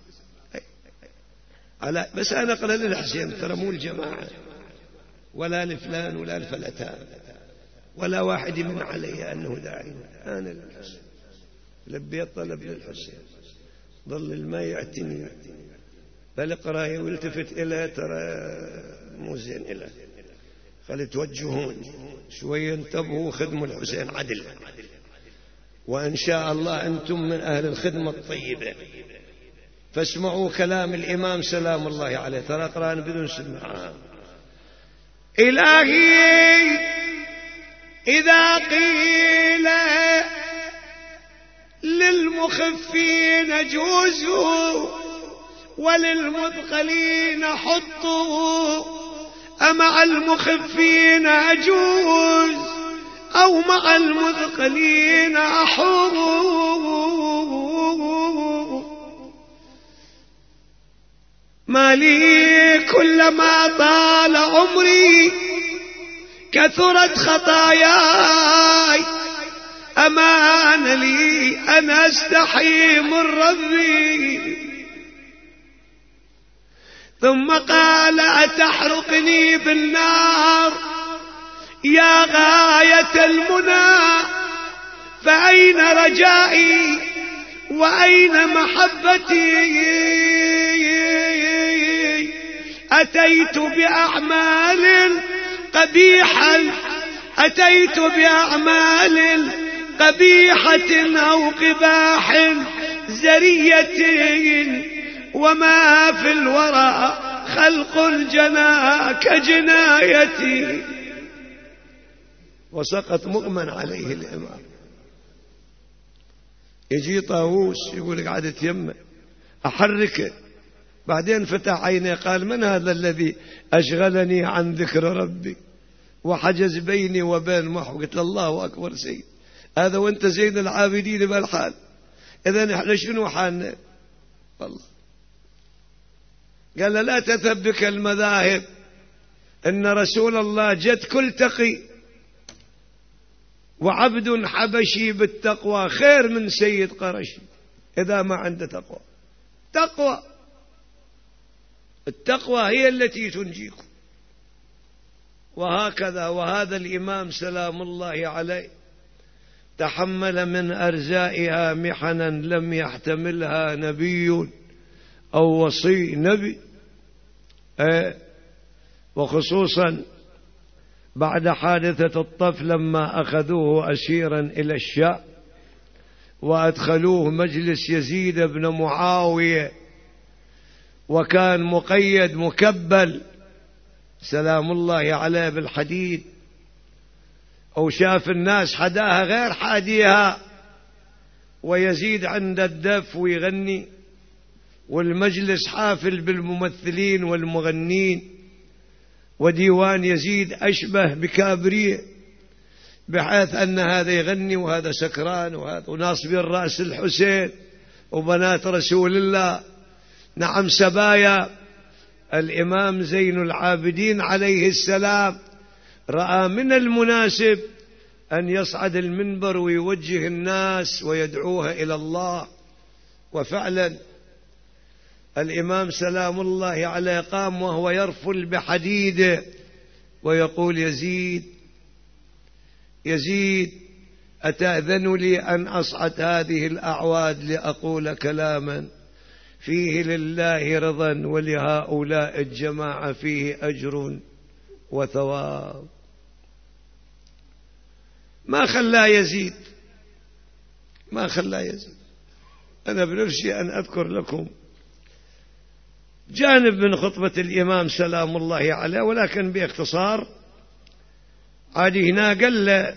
على بس أنا أقرأ للحسين، ترى مو الجماعة ولا لفلان ولا الفلتان ولا واحد من علي أنه داعي، أنا للحسين لبيت طلب للحسين، ظل الماء يعتني بل اقرأ والتفت إلى ترى مو زين إلى خلي توجهون شوية، انتبهوا خدموا الحسين عدل، وإن شاء الله أنتم من أهل الخدمة الطيبة، فاسمعوا كلام الإمام سلام الله عليه، ترى أقرأ بدون سماعة. إلهي إذا قيل للمخفين جوزوا وللمثقلين حطوا أمع المخفين أجوز أو مع المثقلين أحور. ما لي كلما طال عمري كثرت خطاياي، أمان لي أن أستحي من ربي. ثم قال أتحرقني بالنار يا غاية المنى، فأين رجائي وأين محبتي؟ أتيت بأعمال قبيحة أتيت بأعمال قبيحة أو قباح زرية، وما في الورى خلق جنى كجنايتي. وسقط مؤمن عليه الإمام، يجي طاووس يقول قعدت يمه أحركه، بعدين فتح عينيه قال من هذا الذي أشغلني عن ذكر ربي وحجز بيني وبين محو؟ قلت له الله أكبر سيد، هذا وانت زين العابدين بالحال، إذا نحن شنو حالنا؟ والله قال لا تذهب بك المذاهب، إن رسول الله جد كل تقي، وعبد حبشي بالتقوى خير من سيد قرشي إذا ما عنده تقوى. تقوى التقوى هي التي تنجيكم. وهكذا وهذا الإمام سلام الله عليه تحمل من أرزائها محنا لم يحتملها نبي أو وصي نبي، أه وخصوصا بعد حادثة الطف لما أخذوه أسيرا إلى الشام وأدخلوه مجلس يزيد بن معاوية، وكان مقيد مكبل سلام الله عليه بالحديد، أو شاف الناس حداها غير حاديها، ويزيد عند الدف ويغني، والمجلس حافل بالممثلين والمغنين، وديوان يزيد أشبه بكابرية، بحيث أن هذا يغني وهذا سكران وهذا وناصبين رأس الحسين وبنات رسول الله، نعم سبايا. الإمام زين العابدين عليه السلام رأى من المناسب أن يصعد المنبر ويوجه الناس ويدعوها إلى الله، وفعلا الإمام سلام الله عليه قام وهو يرفل بحديده ويقول يزيد يزيد أتأذن لي أن أصعد هذه الأعواد لأقول كلاما فيه لله رضا ولهؤلاء الجماعة فيه أجر وثواب. ما خلى يزيد ما خلى يزيد. أنا بنفسي أن أذكر لكم جانب من خطبة الإمام سلام الله عليه، ولكن باختصار. عادي هنا قال له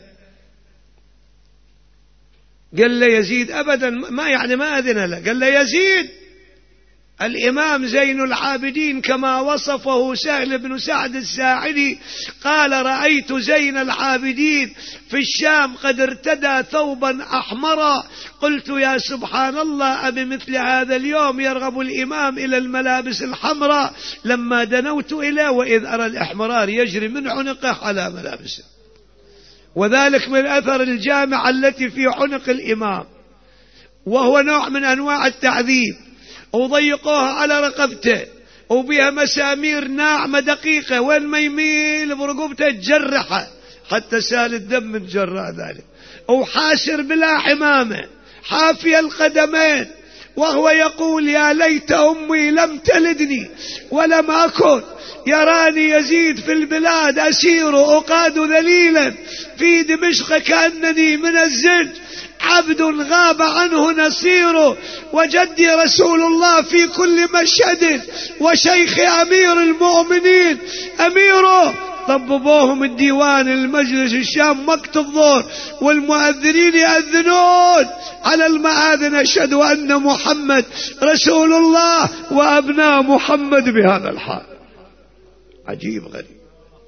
قال له يزيد أبدا ما يعني ما أذن له، قال له يزيد الإمام زين العابدين كما وصفه سهل بن سعد الساعدي قال: رأيت زين العابدين في الشام قد ارتدى ثوبا أحمرا، قلت يا سبحان الله أبمثل هذا اليوم يرغب الإمام إلى الملابس الحمراء، لما دنوت إليه وإذ أرى الإحمرار يجري من عنقه على ملابسه، وذلك من أثر الجامعة التي في عنق الإمام، وهو نوع من أنواع التعذيب، وضيقوها على رقبته وبها مسامير ناعمة دقيقة، وين ما يميل برقبته تجرحه حتى سال الدم من جراء ذلك، وحاشر بلا حمامة حافي القدمين، وهو يقول: يا ليت أمي لم تلدني ولم أكن، يراني يزيد في البلاد أسير أقاد ذليلا في دمشق كأنني من الزج، عبد غاب عنه نصيره، وجدي رسول الله في كل مشهد، وشيخ أمير المؤمنين أميره. طببوهم الديوان المجلس الشام وقت الظهر، والمؤذنين يأذنون على المآذن: أشهد أن محمد رسول الله، وأبناء محمد بهذا الحال. عجيب غريب.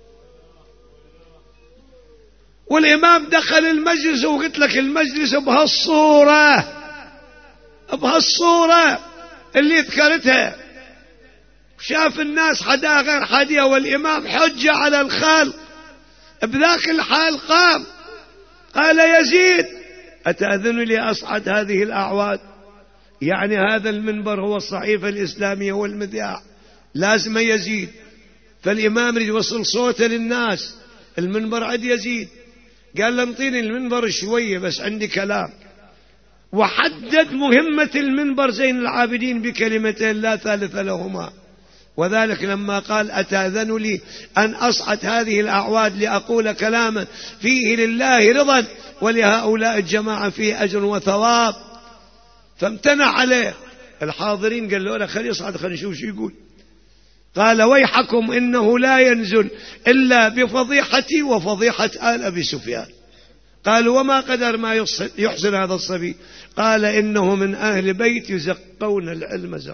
والإمام دخل المجلس، وقلت لك المجلس بهالصورة بهالصورة اللي ذكرتها، شاف الناس حدا غير حدية، والإمام حجة على الخلق. بذاك الحال قام قال: يزيد أتأذن لي أصعد هذه الأعواد؟ يعني هذا المنبر هو الصحيفة الإسلامية والمذياع، لازم يزيد. فالإمام يريد يوصل صوته للناس، المنبر عد يزيد. قال له: انطيني المنبر شوية بس عندي كلام. وحدد مهمة المنبر زين العابدين بكلمتين لا ثالث لهما، وذلك لما قال: أتأذن لي أن أصعد هذه الأعواد لأقول كلاما فيه لله رضا ولهؤلاء الجماعة فيه أجر وثواب. فامتنع عليه. الحاضرين قال له: خلي يصعد خلي نشوف شو يقول. قال: ويحكم إنه لا ينزل إلا بفضيحتي وفضيحة آل أبي سفيان. قالوا: وما قدر ما يحسن هذا الصبي؟ قال: إنه من أهل بيت يزقون العلم زقا،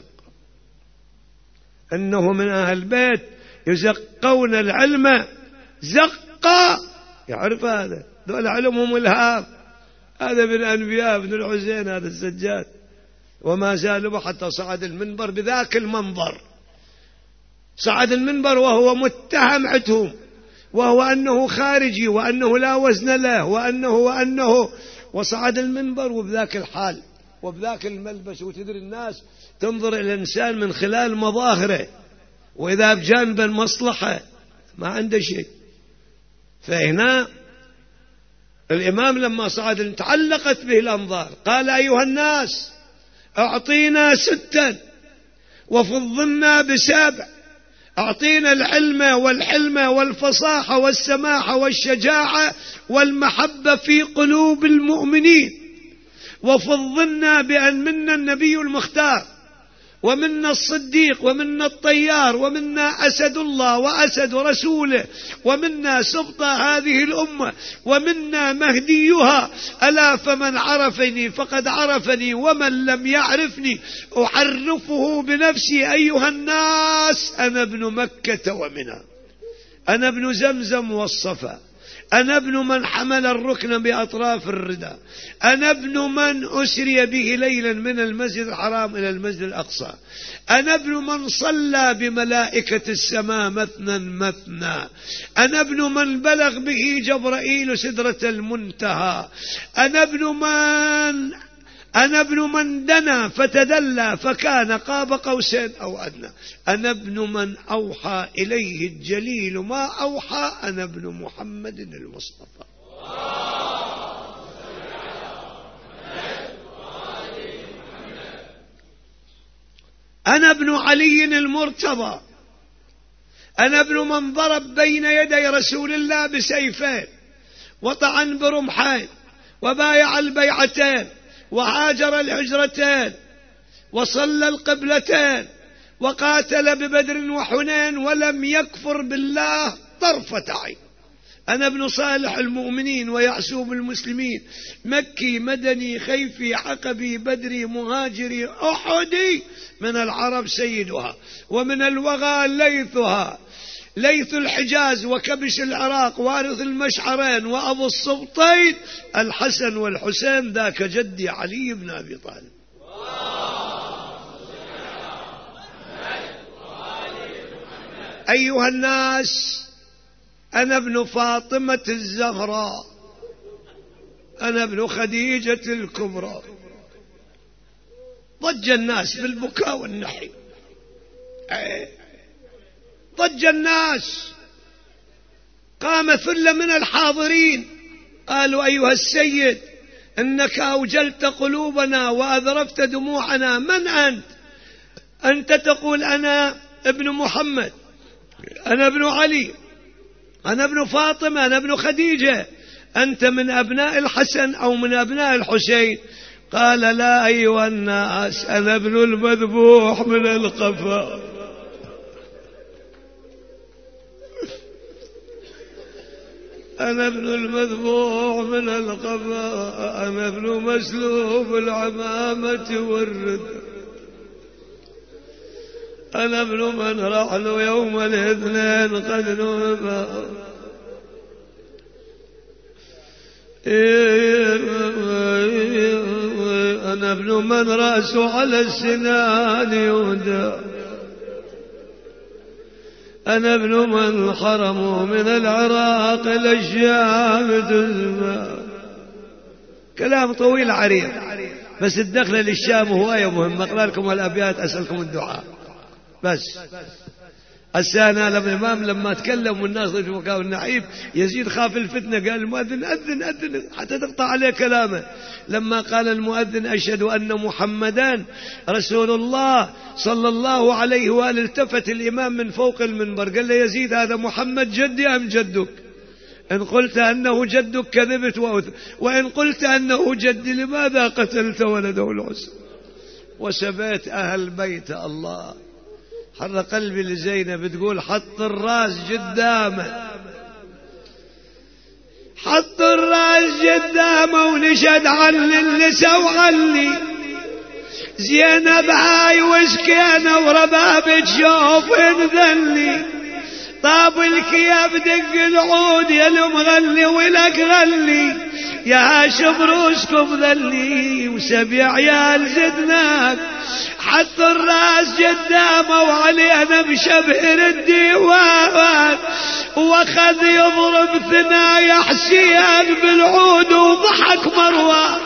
إنه من أهل بيت يزقون العلم زقا. يعرف هذا، دول علمهم الهام. هذا من أنبياء ابن العزين، هذا السجاد، وما زالوا حتى صعد المنبر بذاك المنظر. صعد المنبر وهو متهم عندهم، وهو أنه خارجي، وأنه لا وزن له، وأنه وأنه وصعد المنبر وبذاك الحال وبذاك الملبس. وتدري الناس تنظر إلى الإنسان من خلال مظاهره، وإذا بجانب المصلحة ما عنده شيء. فهنا الإمام لما صعد تعلقت به الأنظار، قال: أيها الناس، أعطينا ستا وفضلنا بسبع، أعطينا العلم والحلم والفصاحة والسماحة والشجاعة والمحبة في قلوب المؤمنين، وفضلنا بأن منا النبي المختار، ومنا الصديق، ومنا الطيار، ومنا أسد الله وأسد رسوله، ومنا سبط هذه الأمة، ومنا مهديها. ألا فمن عرفني فقد عرفني، ومن لم يعرفني أعرفه بنفسي. أيها الناس، أنا ابن مكة ومنى، أنا ابن زمزم والصفا، أنا ابن من حمل الركن بأطراف الردى، أنا ابن من أسري به ليلا من المسجد الحرام إلى المسجد الأقصى، أنا ابن من صلى بملائكة السماء مثنى مثنى، أنا ابن من بلغ به جبرائيل سدرة المنتهى، أنا ابن من أنا ابن من دنا فتدلى فكان قاب قوسين أو أدنى، أنا ابن من أوحى إليه الجليل ما أوحى، أنا ابن محمد المصطفى. أنا ابن علي المرتضى، أنا ابن من ضرب بين يدي رسول الله بسيفين، وطعن برمحين، وبايع البيعتين، وهاجر الهجرتين، وصلى القبلتين، وقاتل ببدر وحنين ولم يكفر بالله طرفة عين. أنا ابن صالح المؤمنين ويعسوب المسلمين، مكي مدني خيفي عقبي بدري مهاجري أحدي، من العرب سيدها ومن الوغى ليثها، ليث الحجاز وكبش العراق وارث المشعرين وأبو السبطين الحسن والحسين، ذاك جدي علي بن أبي طالب. أيها الناس، أنا ابن فاطمة الزهراء، أنا ابن خديجة الكبرى. ضج الناس بالبكاء والنحي، ضج الناس. قام ثلة من الحاضرين قالوا: أيها السيد، إنك أوجلت قلوبنا وأذرفت دموعنا، من أنت؟ أنت تقول أنا ابن محمد، أنا ابن علي، أنا ابن فاطمة، أنا ابن خديجة، أنت من أبناء الحسن أو من أبناء الحسين؟ قال: لا أيها الناس، أنا ابن المذبوح من القفا. أنا ابن المذبوح من القفا، أنا ابن مسلوب العمامة والردى، أنا ابن من رحل يوم الاثنين قد نوبا، أنا ابن من رأسه على السنان يهدى، أنا ابن من حرموا من العراق إلى الشام تزمى. كلام طويل عريض، بس الدخل للشام هواية مهم. أقرأ لكم الأبيات، أسألكم الدعاء بس. السنة الإمام لما تكلم والناس في مكان النعيم، يزيد خاف الفتنة، قال المؤذن أذن أذن حتى تقطع عليه كلامه. لما قال المؤذن: أشهد أن محمدا رسول الله صلى الله عليه وآله، التفت الإمام من فوق المنبر قال له: يزيد، هذا محمد جدي أم جدك؟ إن قلت أنه جدك كذبت وأثم، وإن قلت أنه جدي لماذا قتلت ولده الحسن وسبيت أهل بيت الله؟ حر قلبي لزينب تقول: حط الراس قدامه، حط الراس قدامه ونشد عني اللي سوغلي. زينب هاي وسكينة ورباب تشوف انذلي، طاب الكياب دق العود يا المغلي ولك غلي، يا هاشم روسكم ذلي وسبع عيال زدناك. حط الراس قدامه وعلينا بشبهر الديوان، واخذ يضرب ثنايا حسين بالعود وضحك مروان.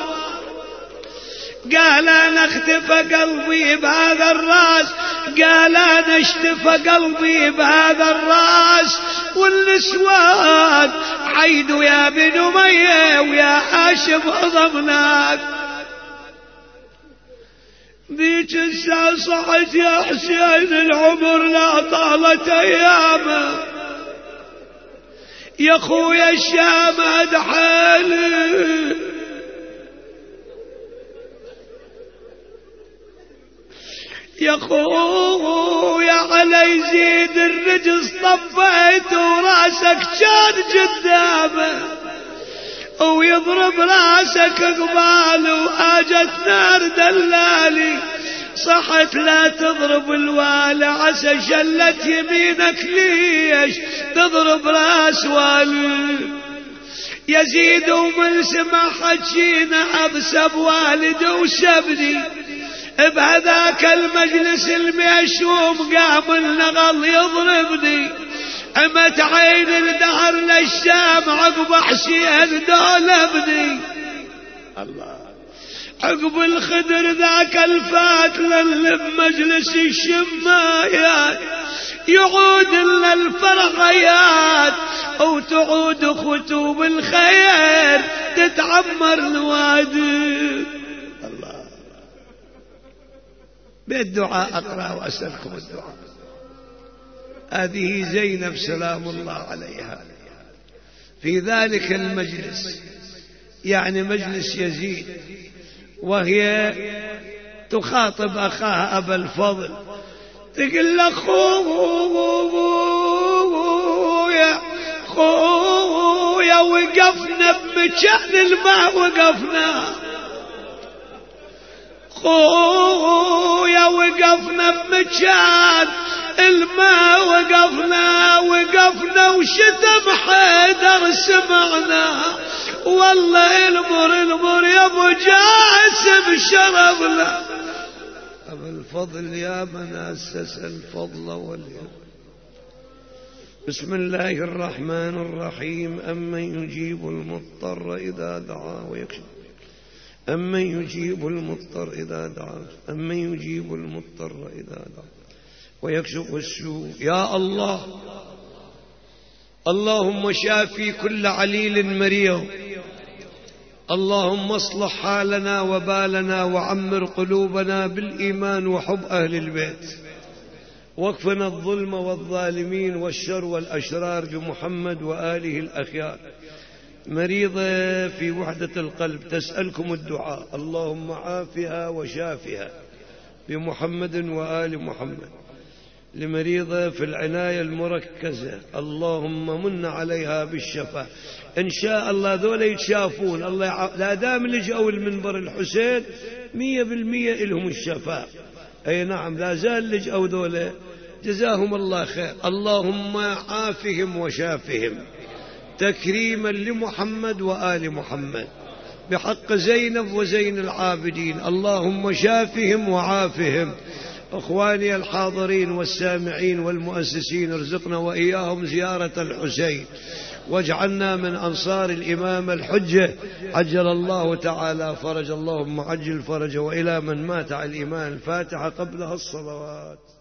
قال: أنا اختفى قلبي بهذا الراس، قال: أنا اشتفى قلبي بهذا الراس، والنسوان عيدوا يا بن أمية ويا هاشم ضمناك. ذيك الساعة صحت يا حسين، العمر لا طالت أيامه، يا خويا الشام أدحالي، يا خويا على يزيد الرجس طفيت وراسك كان قدامه، ويضرب راسك قبال واجت نار دلالي. صحت لا تضرب الوالي، عسى شلت يمينك ليش تضرب راس والي. يزيد ومن سمع حجينا أبسب والدي وسبني، بهذاك المجلس المشوم قام النغل يضربني. امت عين الدهر للشام عقب حسين دولبني. الله عقب الخدر ذاك الفات لل بمجلس الشمايات، يعود لنا الفرغيات وتعود ختوم الخير تتعمر الوادي. الله بالدعاء أقرأ وأسألكم الدعاء. هذه زينب سلام الله عليها في ذلك المجلس، يعني مجلس يزيد، وهي تخاطب أخاها أبا الفضل تقول له خويا خويا وقفنا بمكان الماء وقفنا خويا وقفنا بمكان الماء وقفنا وقفنا وشتم حيدر سمعنا والله المر المر يا ابو جاسم شرفنا. أبو الفضل يا من أسس الفضل واليوم. بسم الله الرحمن الرحيم. أمن يجيب المضطر إذا دعاه ويكشف أمن يجيب المضطر إذا دعاه أمن يجيب المضطر إذا دعاه ويكشف السوء. يا الله اللهم شافي كل عليل مريض. اللهم اصلح حالنا وبالنا وعمر قلوبنا بالإيمان وحب أهل البيت واكفنا الظلم والظالمين والشر والأشرار بمحمد وآله الأخيار. مريضة في وحدة القلب تسألكم الدعاء اللهم عافها وشافها بمحمد وآل محمد. لمريضة في العناية المركزة اللهم من عليها بالشفاء. إن شاء الله ذولا يتشافون الله يع... لا دام لجأوا المنبر الحسين مية بالمية إلهم الشفاء. أي نعم لا زال لجأوا ذولا جزاهم الله خير. اللهم عافهم وشافهم تكريما لمحمد وآل محمد بحق زينب وزين العابدين. اللهم شافهم وعافهم. أخواني الحاضرين والسامعين والمؤسسين ارزقنا وإياهم زيارة الحسين واجعلنا من أنصار الإمام الحجة عجل الله تعالى فرج. اللهم عجل فرجه. وإلى من مات على الإيمان الفاتحة قبلها الصلوات.